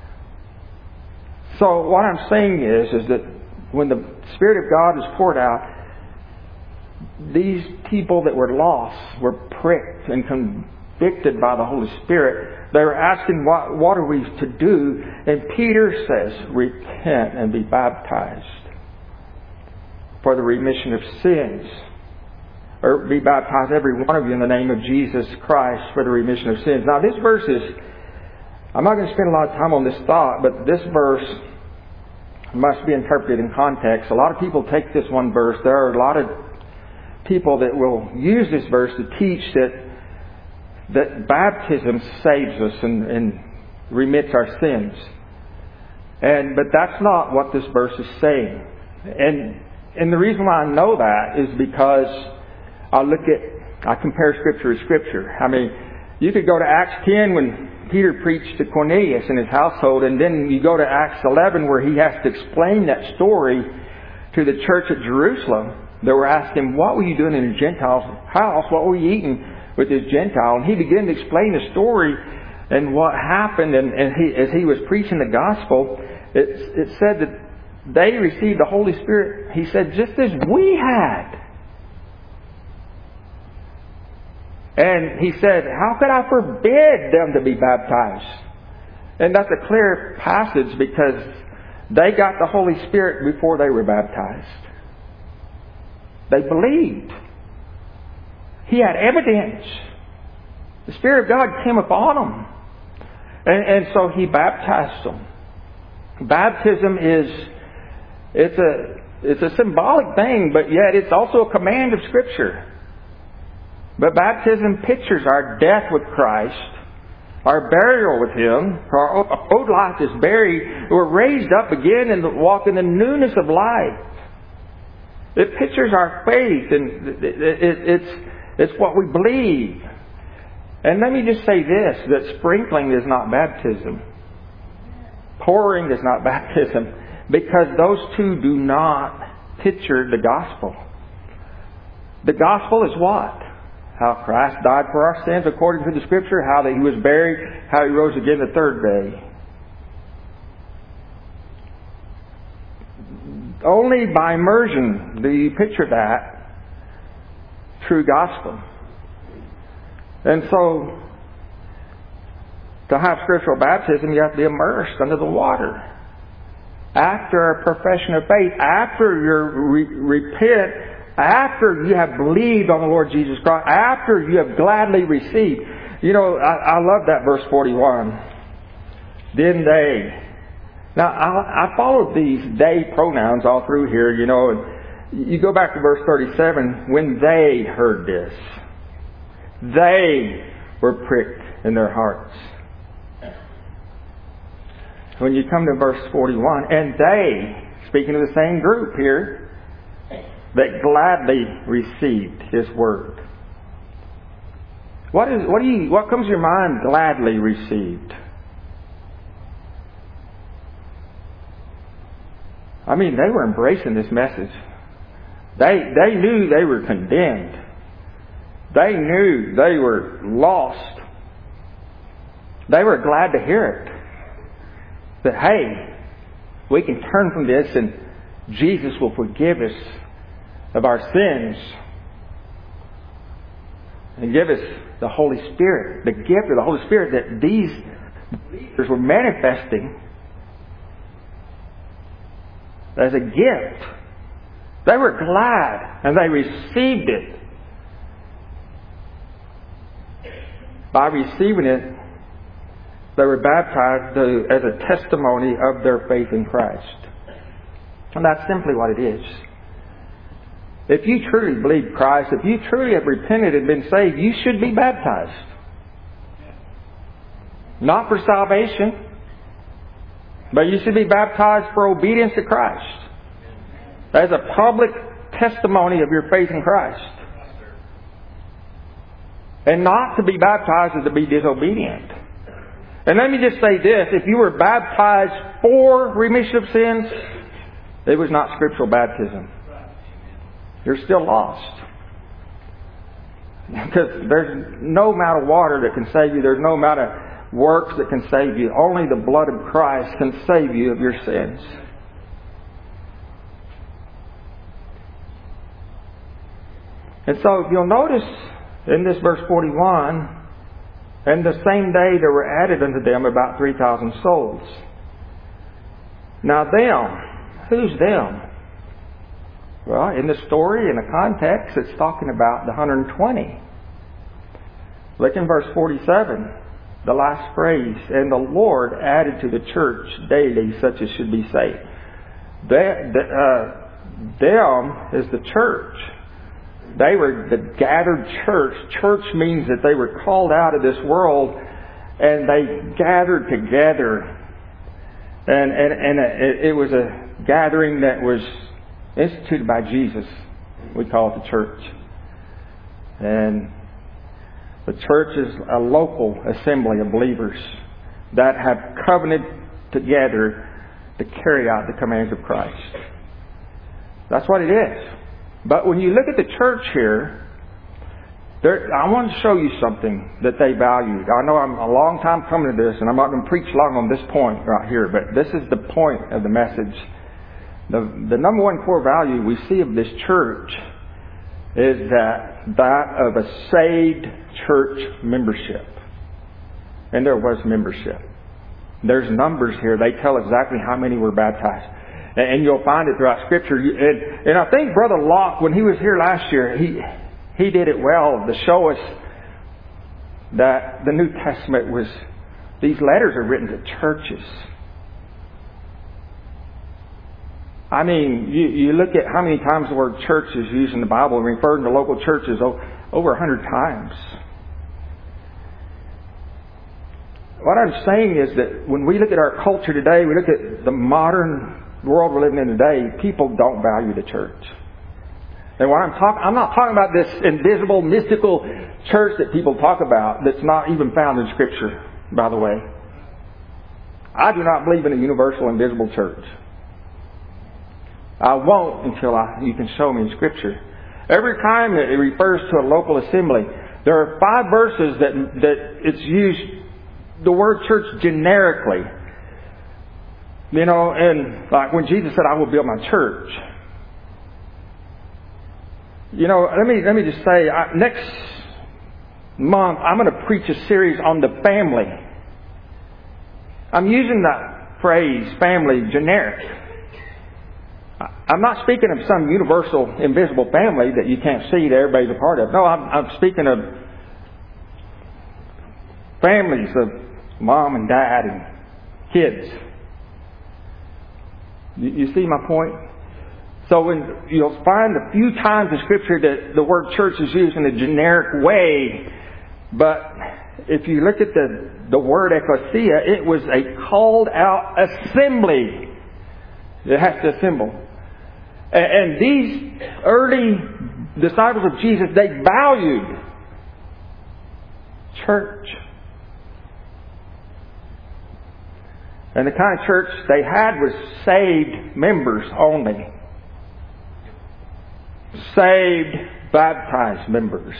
So what I'm saying is that when the Spirit of God is poured out, these people that were lost were pricked and convicted by the Holy Spirit. They were asking, what are we to do? And Peter says, repent and be baptized for the remission of sins. Or be baptized, every one of you, in the name of Jesus Christ for the remission of sins. Now this verse is, I'm not going to spend a lot of time on this thought, but this verse must be interpreted in context. A lot of people take this one verse. There are a lot of people that will use this verse to teach that baptism saves us and remits our sins. But that's not what this verse is saying. And the reason why I know that is because I compare Scripture to Scripture. I mean, you could go to Acts 10 when Peter preached to Cornelius and his household, and then you go to Acts 11 where he has to explain that story to the church at Jerusalem. They were asking, what were you doing in a Gentile's house? What were you eating with this Gentile? And he began to explain the story and what happened. And as he was preaching the gospel, it said that they received the Holy Spirit, he said, just as we had. And he said, how could I forbid them to be baptized? And that's a clear passage because they got the Holy Spirit before they were baptized. They believed. He had evidence. The Spirit of God came upon them. And so He baptized them. Baptism it's a symbolic thing, but yet it's also a command of Scripture. But baptism pictures our death with Christ, our burial with Him. Our old life is buried. We're raised up again and walk in the newness of life. It pictures our faith, and it's what we believe. And let me just say this, that sprinkling is not baptism. Pouring is not baptism, because those two do not picture the gospel. The gospel is what? How Christ died for our sins according to the Scripture, how that He was buried, how He rose again the third day. Only by immersion do you picture that true gospel. And so, to have scriptural baptism, you have to be immersed under the water. After a profession of faith, after you repent, after you have believed on the Lord Jesus Christ, after you have gladly received. You know, I love that verse 41. Then they. Now, I followed these they pronouns all through here, you know. And you go back to verse 37. When they heard this, they were pricked in their hearts. When you come to verse 41, and they, speaking of the same group here, that gladly received His word. What comes to your mind? Gladly received. I mean, they were embracing this message. They knew they were condemned. They knew they were lost. They were glad to hear it. That, hey, we can turn from this and Jesus will forgive us of our sins and give us the Holy Spirit, the gift of the Holy Spirit that these believers were manifesting as a gift. They were glad and they received it. By receiving it, they were baptized as a testimony of their faith in Christ. And that's simply what it is. If you truly believe Christ, if you truly have repented and been saved, you should be baptized. Not for salvation, but you should be baptized for obedience to Christ. As a public testimony of your faith in Christ. And not to be baptized is to be disobedient. And let me just say this, if you were baptized for remission of sins, it was not scriptural baptism. You're still lost. Because there's no amount of water that can save you. There's no amount of works that can save you. Only the blood of Christ can save you of your sins. And so if you'll notice in this verse 41, And the same day there were added unto them about 3,000 souls. Now them, who's them? Well, in the story, in the context, it's talking about the 120. Look in verse 47, the last phrase. And the Lord added to the church daily such as should be saved. Them is the church. They were the gathered church. Church means that they were called out of this world and they gathered together. And it was a gathering that was instituted by Jesus. We call it the church. And the church is a local assembly of believers that have covenanted together to carry out the commands of Christ. That's what it is. But when you look at the church here, I want to show you something that they valued. I know I'm a long time coming to this, and I'm not going to preach long on this point right here, but this is the point of the message. The number one core value we see of this church is that of a saved church membership. And there was membership. There's numbers here. They tell exactly how many were baptized. And you'll find it throughout Scripture. And I think Brother Locke, when he was here last year, he did it well to show us that the New Testament was, these letters are written to churches. I mean, you look at how many times the word church is used in the Bible, referring to local churches over 100 times. What I'm saying is that when we look at our culture today, we look at the modern world we're living in today, people don't value the church. And what I'm not talking about this invisible, mystical church that people talk about that's not even found in Scripture, by the way. I do not believe in a universal, invisible church. I won't until you can show me in Scripture. Every time it refers to a local assembly, there are 5 verses that it's used the word church generically. You know, and like when Jesus said, I will build my church. You know, let me just say, next month I'm going to preach a series on the family. I'm using that phrase, family, generic. I'm not speaking of some universal, invisible family that you can't see that everybody's a part of. No, I'm speaking of families of mom and dad and kids. You see my point? So when you'll find a few times in Scripture that the word church is used in a generic way, but if you look at the word ecclesia, it was a called out assembly. It has to assemble. And these early disciples of Jesus, they valued church. And the kind of church they had was saved members only. Saved, baptized members.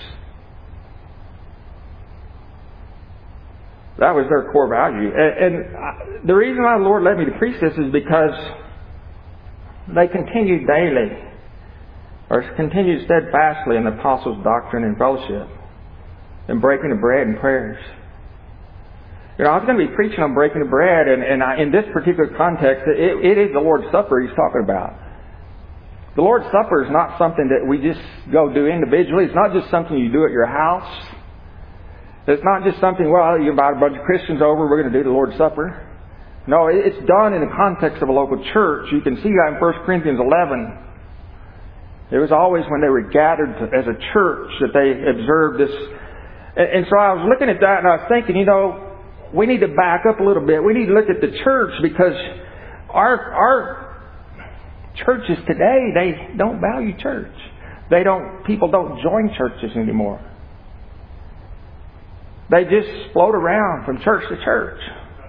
That was their core value. And the reason why the Lord led me to preach this is because they continued daily, or continued steadfastly in the apostles' doctrine and fellowship, and breaking of bread and prayers. You know, I was going to be preaching on breaking of bread, and in this particular context, it is the Lord's Supper he's talking about. The Lord's Supper is not something that we just go do individually. It's not just something you do at your house. It's not just something, well, you invite a bunch of Christians over, we're going to do the Lord's Supper. No, it's done in the context of a local church. You can see that in 1 Corinthians 11. It was always when they were gathered as a church that they observed this. And so I was looking at that and I was thinking, you know, we need to back up a little bit. We need to look at the church because our churches today, they don't value church. People don't join churches anymore. They just float around from church to church.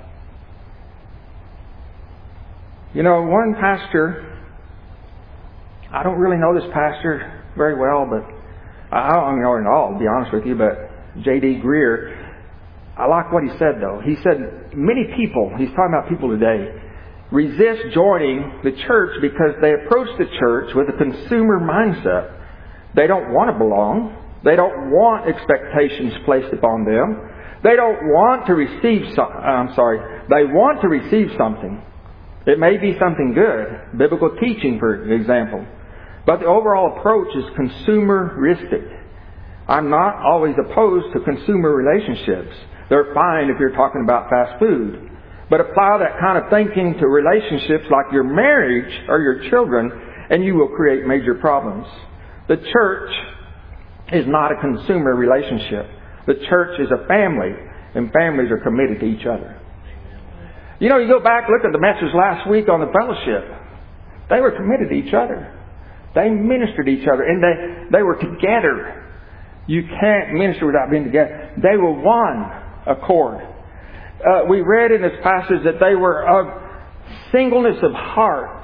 You know, one pastor, I don't really know this pastor very well, but I don't know him at all, to be honest with you, but J.D. Greer, I like what he said though. He said, many people, he's talking about people today, resist joining the church because they approach the church with a consumer mindset. They don't want to belong. They don't want expectations placed upon them. They don't want to receive they want to receive something. It may be something good, biblical teaching, for example. But the overall approach is consumeristic. I'm not always opposed to consumer relationships. They're fine if you're talking about fast food. But apply that kind of thinking to relationships like your marriage or your children, and you will create major problems. The church is not a consumer relationship. The church is a family, and families are committed to each other. You know, you go back, look at the message last week on the fellowship. They were committed to each other. They ministered to each other, and they were together. You can't minister without being together. They were one accord. We read in this passage that they were of singleness of heart.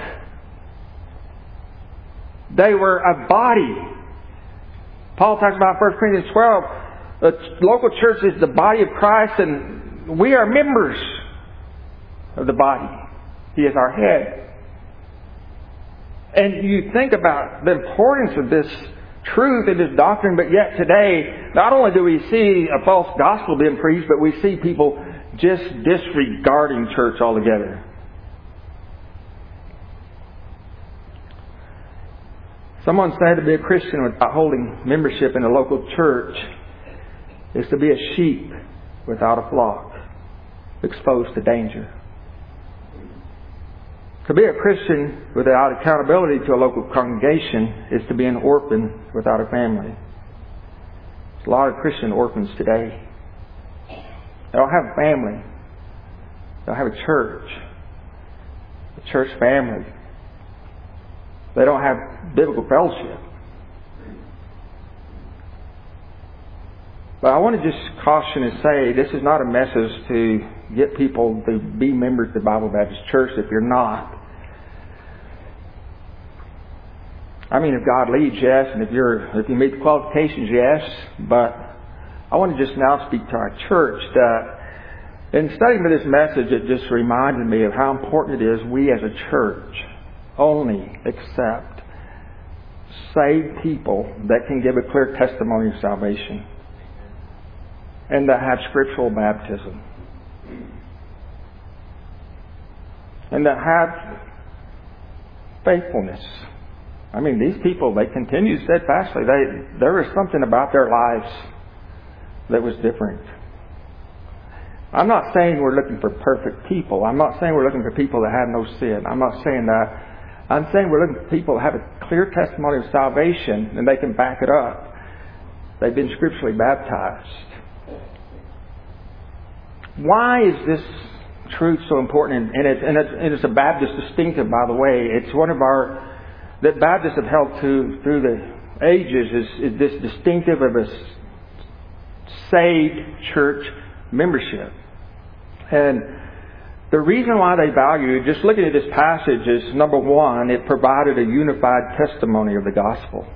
They were a body. Paul talks about 1 Corinthians 12. The local church is the body of Christ, and we are members of the body. He is our head. And you think about the importance of this truth and this doctrine, but yet today, not only do we see a false gospel being preached, but we see people just disregarding church altogether. Someone said to be a Christian without holding membership in a local church is to be a sheep without a flock, exposed to danger. To be a Christian without accountability to a local congregation is to be an orphan without a family. There's a lot of Christian orphans today. They don't have a family. They don't have a church family. They don't have biblical fellowship. But I want to just caution and say this is not a message to get people to be members of the Bible Baptist Church if you're not. I mean, if God leads, yes, and if you meet the qualifications, yes. But I want to just now speak to our church that in studying this message, it just reminded me of how important it is we as a church only accept saved people that can give a clear testimony of salvation and that have scriptural baptism and that have faithfulness. I mean, these people, they continue steadfastly. There was something about their lives that was different. I'm not saying we're looking for perfect people. I'm not saying we're looking for people that have no sin. I'm not saying that. I'm saying we're looking for people that have a clear testimony of salvation and they can back it up. They've been scripturally baptized. Why is this truth so important? And it's a Baptist distinctive, by the way. It's one of our that Baptists have held to through the ages is this distinctive of a saved church membership. And the reason why they value, just looking at this passage, is number one, it provided a unified testimony of the gospel.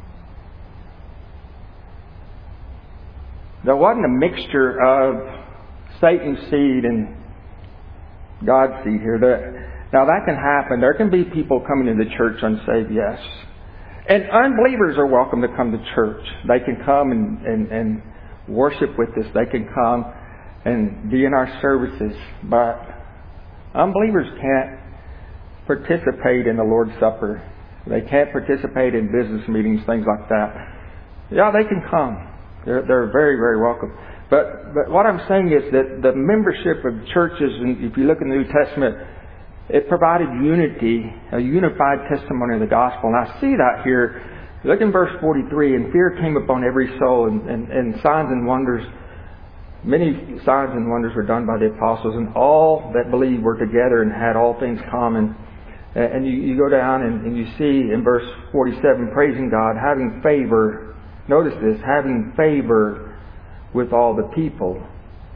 There wasn't a mixture of Satan's seed and God's seed here. Now that can happen. There can be people coming into church unsaved, yes. And unbelievers are welcome to come to church. They can come and worship with us. They can come and be in our services. But unbelievers can't participate in the Lord's Supper. They can't participate in business meetings, things like that. Yeah, they can come. They're very, very welcome. But what I'm saying is that the membership of churches, and if you look in the New Testament, it provided unity, a unified testimony of the gospel. And I see that here. Look in verse 43. And fear came upon every soul, and signs and wonders. Many signs and wonders were done by the apostles, and all that believed were together and had all things common. And you go down and you see in verse 47, praising God, having favor. Notice this, having favor with all the people.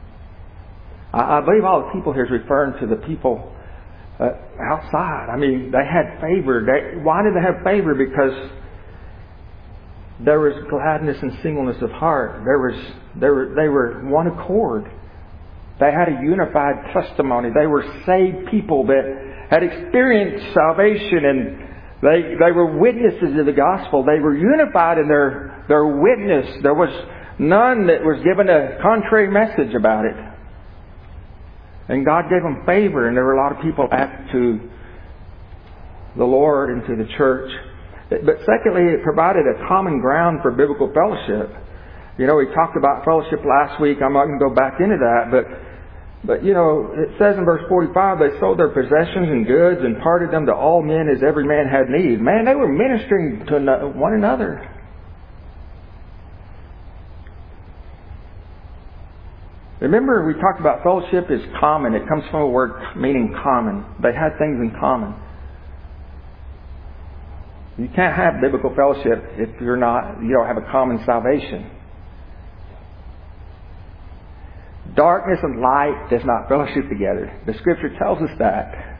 I believe all the people here is referring to the people outside. I mean, they had favor. Why did they have favor? Because there was gladness and singleness of heart. They were one accord. They had a unified testimony. They were saved people that had experienced salvation, and they were witnesses of the gospel. They were unified in their witness. There was None that was given a contrary message about it. And God gave them favor, and there were a lot of people apt to the Lord and to the church. But secondly, it provided a common ground for biblical fellowship. We talked about fellowship last week. I'm not going to go back into that, but it says in verse 45, they sold their possessions and goods and parted them to all men as every man had need. Man, they were ministering to one another. Remember, we talked about fellowship is common. It comes from a word meaning common. They had things in common. You can't have biblical fellowship if you don't have a common salvation. Darkness and light does not fellowship together. The Scripture tells us that.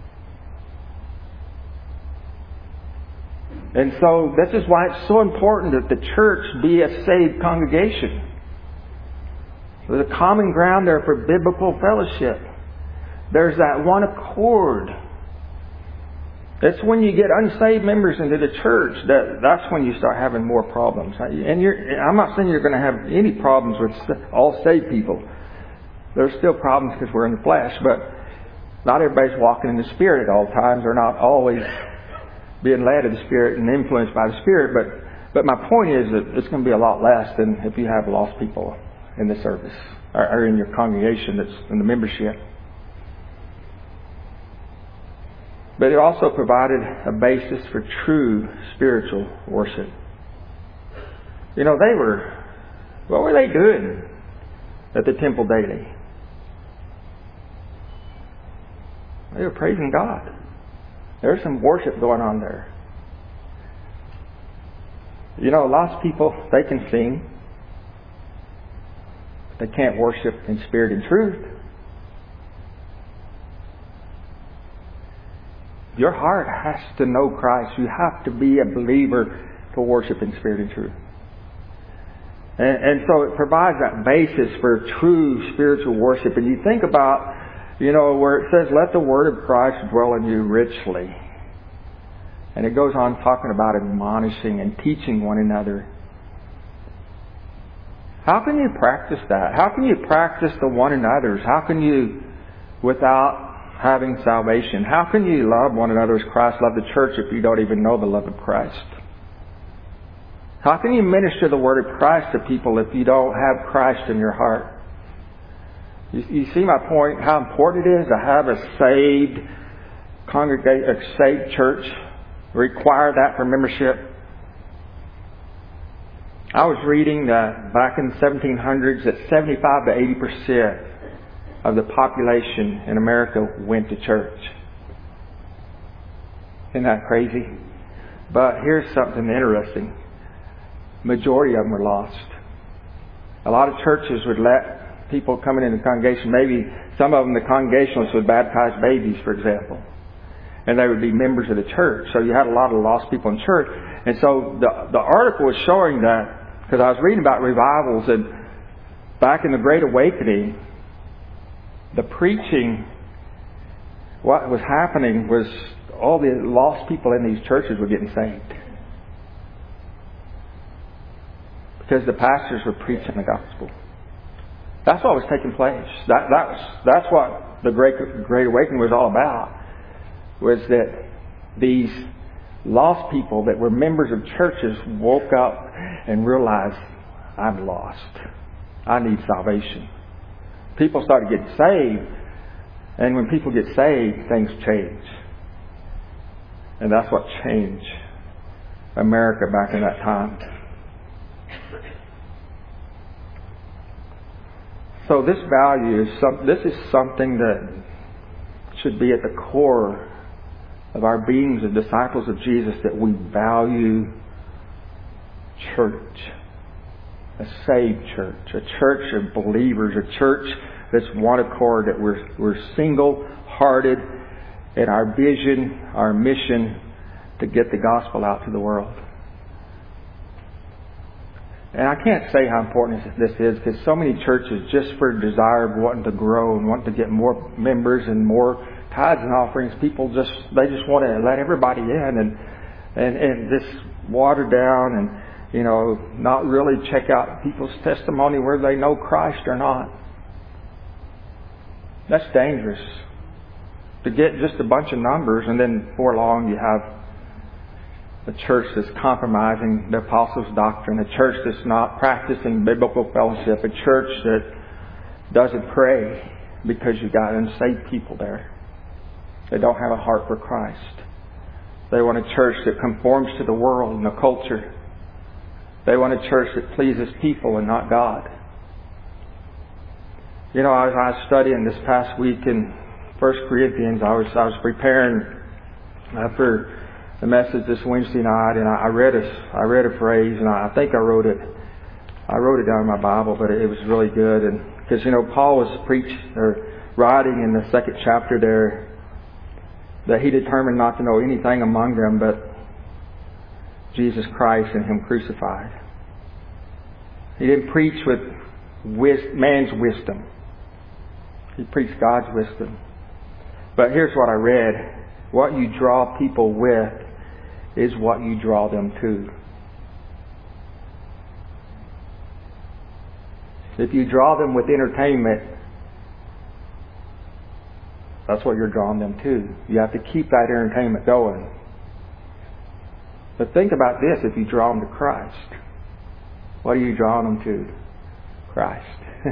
And so this is why it's so important that the church be a saved congregation. There's a common ground there for biblical fellowship. There's that one accord. It's when you get unsaved members into the church that's when you start having more problems. And I'm not saying you're going to have any problems with all saved people. There's still problems because we're in the flesh, but not everybody's walking in the Spirit at all times. They're not always being led of the Spirit and influenced by the Spirit. But my point is that it's going to be a lot less than if you have lost people in the service or in your congregation that's in the membership. But it also provided a basis for true spiritual worship. What were they doing at the temple daily? They were praising God. There's some worship going on there. Lost people, they can sing. They can't worship in spirit and truth. Your heart has to know Christ. You have to be a believer to worship in spirit and truth. And so it provides that basis for true spiritual worship. And you think about, where it says, let the word of Christ dwell in you richly. And it goes on talking about admonishing and teaching one another. How can you practice that? How can you practice the one another's? How can you, without having salvation, how can you love one another as Christ loved the church if you don't even know the love of Christ? How can you minister the word of Christ to people if you don't have Christ in your heart? You see my point, how important it is to have a saved congregation, a saved church, require that for membership. I was reading that back in the 1700s that 75 to 80% of the population in America went to church. Isn't that crazy? But here's something interesting. Majority of them were lost. A lot of churches would let people coming in the congregation, maybe some of them, the congregationalists would baptize babies, for example. And they would be members of the church. So you had a lot of lost people in church. And so the article was showing that, because I was reading about revivals, and back in the Great Awakening, the preaching, what was happening was all the lost people in these churches were getting saved. Because the pastors were preaching the gospel. That's what was taking place. That's what the Great Awakening was all about. Was that these lost people that were members of churches woke up and realized, I'm lost. I need salvation. People started getting saved. And when people get saved, things change. And that's what changed America back in that time. So this value is this is something that should be at the core of our beings as disciples of Jesus, that we value church, a saved church, a church of believers, a church that's one accord, that we're single-hearted in our vision, our mission to get the gospel out to the world. And I can't say how important this is, because so many churches, just for the desire of wanting to grow and wanting to get more members and more tithes and offerings, people they just want to let everybody in and just water down. And not really check out people's testimony whether they know Christ or not. That's dangerous. To get just a bunch of numbers and then before long you have a church that's compromising the apostles' doctrine, a church that's not practicing biblical fellowship, a church that doesn't pray because you got unsaved people there. They don't have a heart for Christ. They want a church that conforms to the world and the culture. They want a church that pleases people and not God. As I was studying this past week in 1 Corinthians, I was preparing for the message this Wednesday night, and I read a phrase, and I think I wrote it down in my Bible, but it was really good. And because Paul was writing in the 2nd chapter there that he determined not to know anything among them but Jesus Christ and Him crucified. He didn't preach with man's wisdom. He preached God's wisdom. But here's what I read. What you draw people with is what you draw them to. If you draw them with entertainment, that's what you're drawing them to. You have to keep that entertainment going. But think about this, if you draw them to Christ. What are you drawing them to? Christ.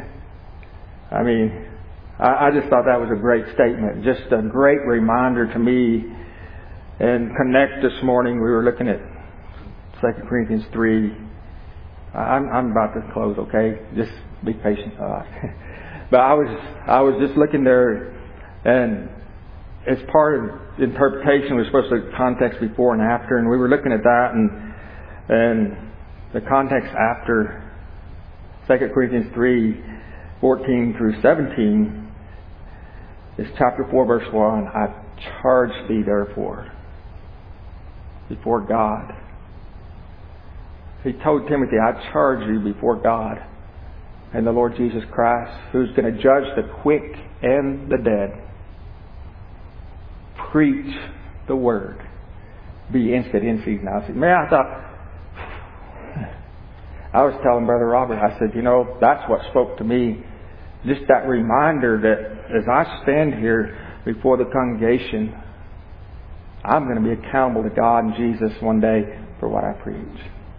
I just thought that was a great statement. Just a great reminder to me. And Connect this morning, we were looking at 2 Corinthians 3. I'm about to close, okay? Just be patient. But I was just looking there, and as part of the interpretation, we're supposed to look at context before and after, and we were looking at that, and the context after 2 Corinthians 3, 14 through 17 is chapter 4, verse 1. I charge thee therefore before God. He told Timothy, I charge you before God and the Lord Jesus Christ, who's going to judge the quick and the dead. Preach the word. Be instant in season. I was telling Brother Robert, I said, that's what spoke to me. Just that reminder that as I stand here before the congregation, I'm going to be accountable to God and Jesus one day for what I preach.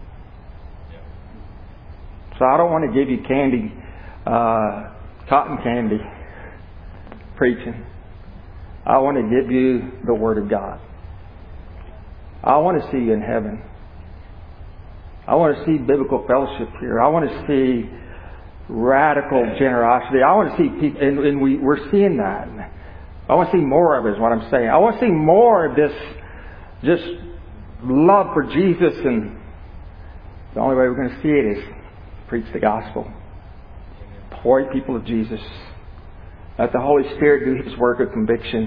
So I don't want to give you candy, cotton candy preaching. I want to give you the Word of God. I want to see you in heaven. I want to see biblical fellowship here. I want to see radical generosity. I want to see people, and we're seeing that. I want to see more of it is what I'm saying. I want to see more of this just love for Jesus, and the only way we're going to see it is preach the gospel. Point people to Jesus. Let the Holy Spirit do His work of conviction.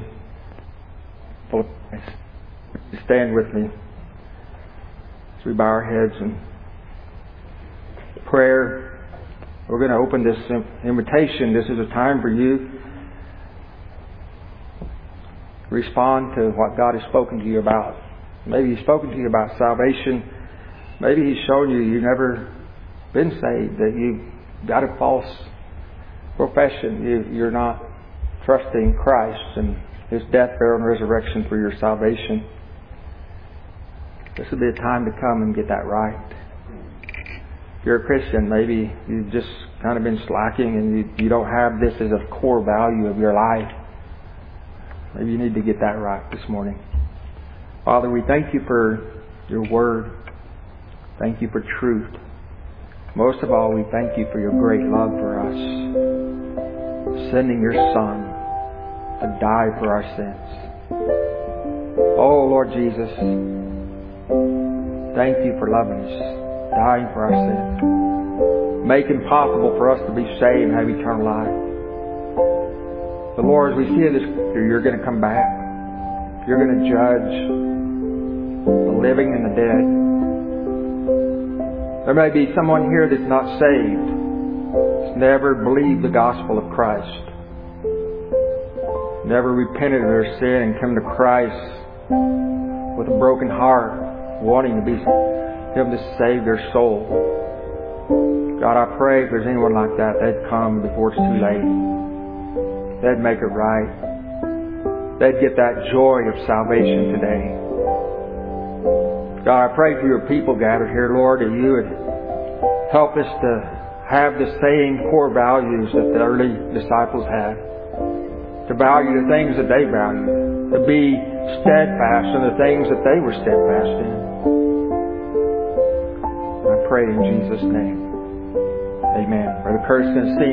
Stand with me as we bow our heads in prayer. We're going to open this invitation. This is a time for you to respond to what God has spoken to you about. Maybe He's spoken to you about salvation. Maybe He's shown you've never been saved, that you've got a false profession. You're not trusting Christ and His death, burial, and resurrection for your salvation. This would be a time to come and get that right. If you're a Christian, maybe you've just kind of been slacking and you don't have this as a core value of your life. Maybe you need to get that right this morning. Father, we thank You for Your Word. Thank You for truth. Most of all, we thank You for Your great love for us, sending Your Son to die for our sins. Oh, Lord Jesus, thank You for loving us, dying for our sins, making possible for us to be saved and have eternal life. But Lord, as we see in this scripture, You're going to come back. You're going to judge the living and the dead. There may be someone here that's not saved, that's never believed the gospel of Christ, never repented of their sin and come to Christ with a broken heart, wanting to be Help them to save their soul. God, I pray if there's anyone like that, they'd come before it's too late. They'd make it right. They'd get that joy of salvation today. God, I pray for your people gathered here, Lord, that you would help us to have the same core values that the early disciples had. To value the things that they valued. To be steadfast in the things that they were steadfast in. I pray in Jesus' name. Amen. Brother Kirsten,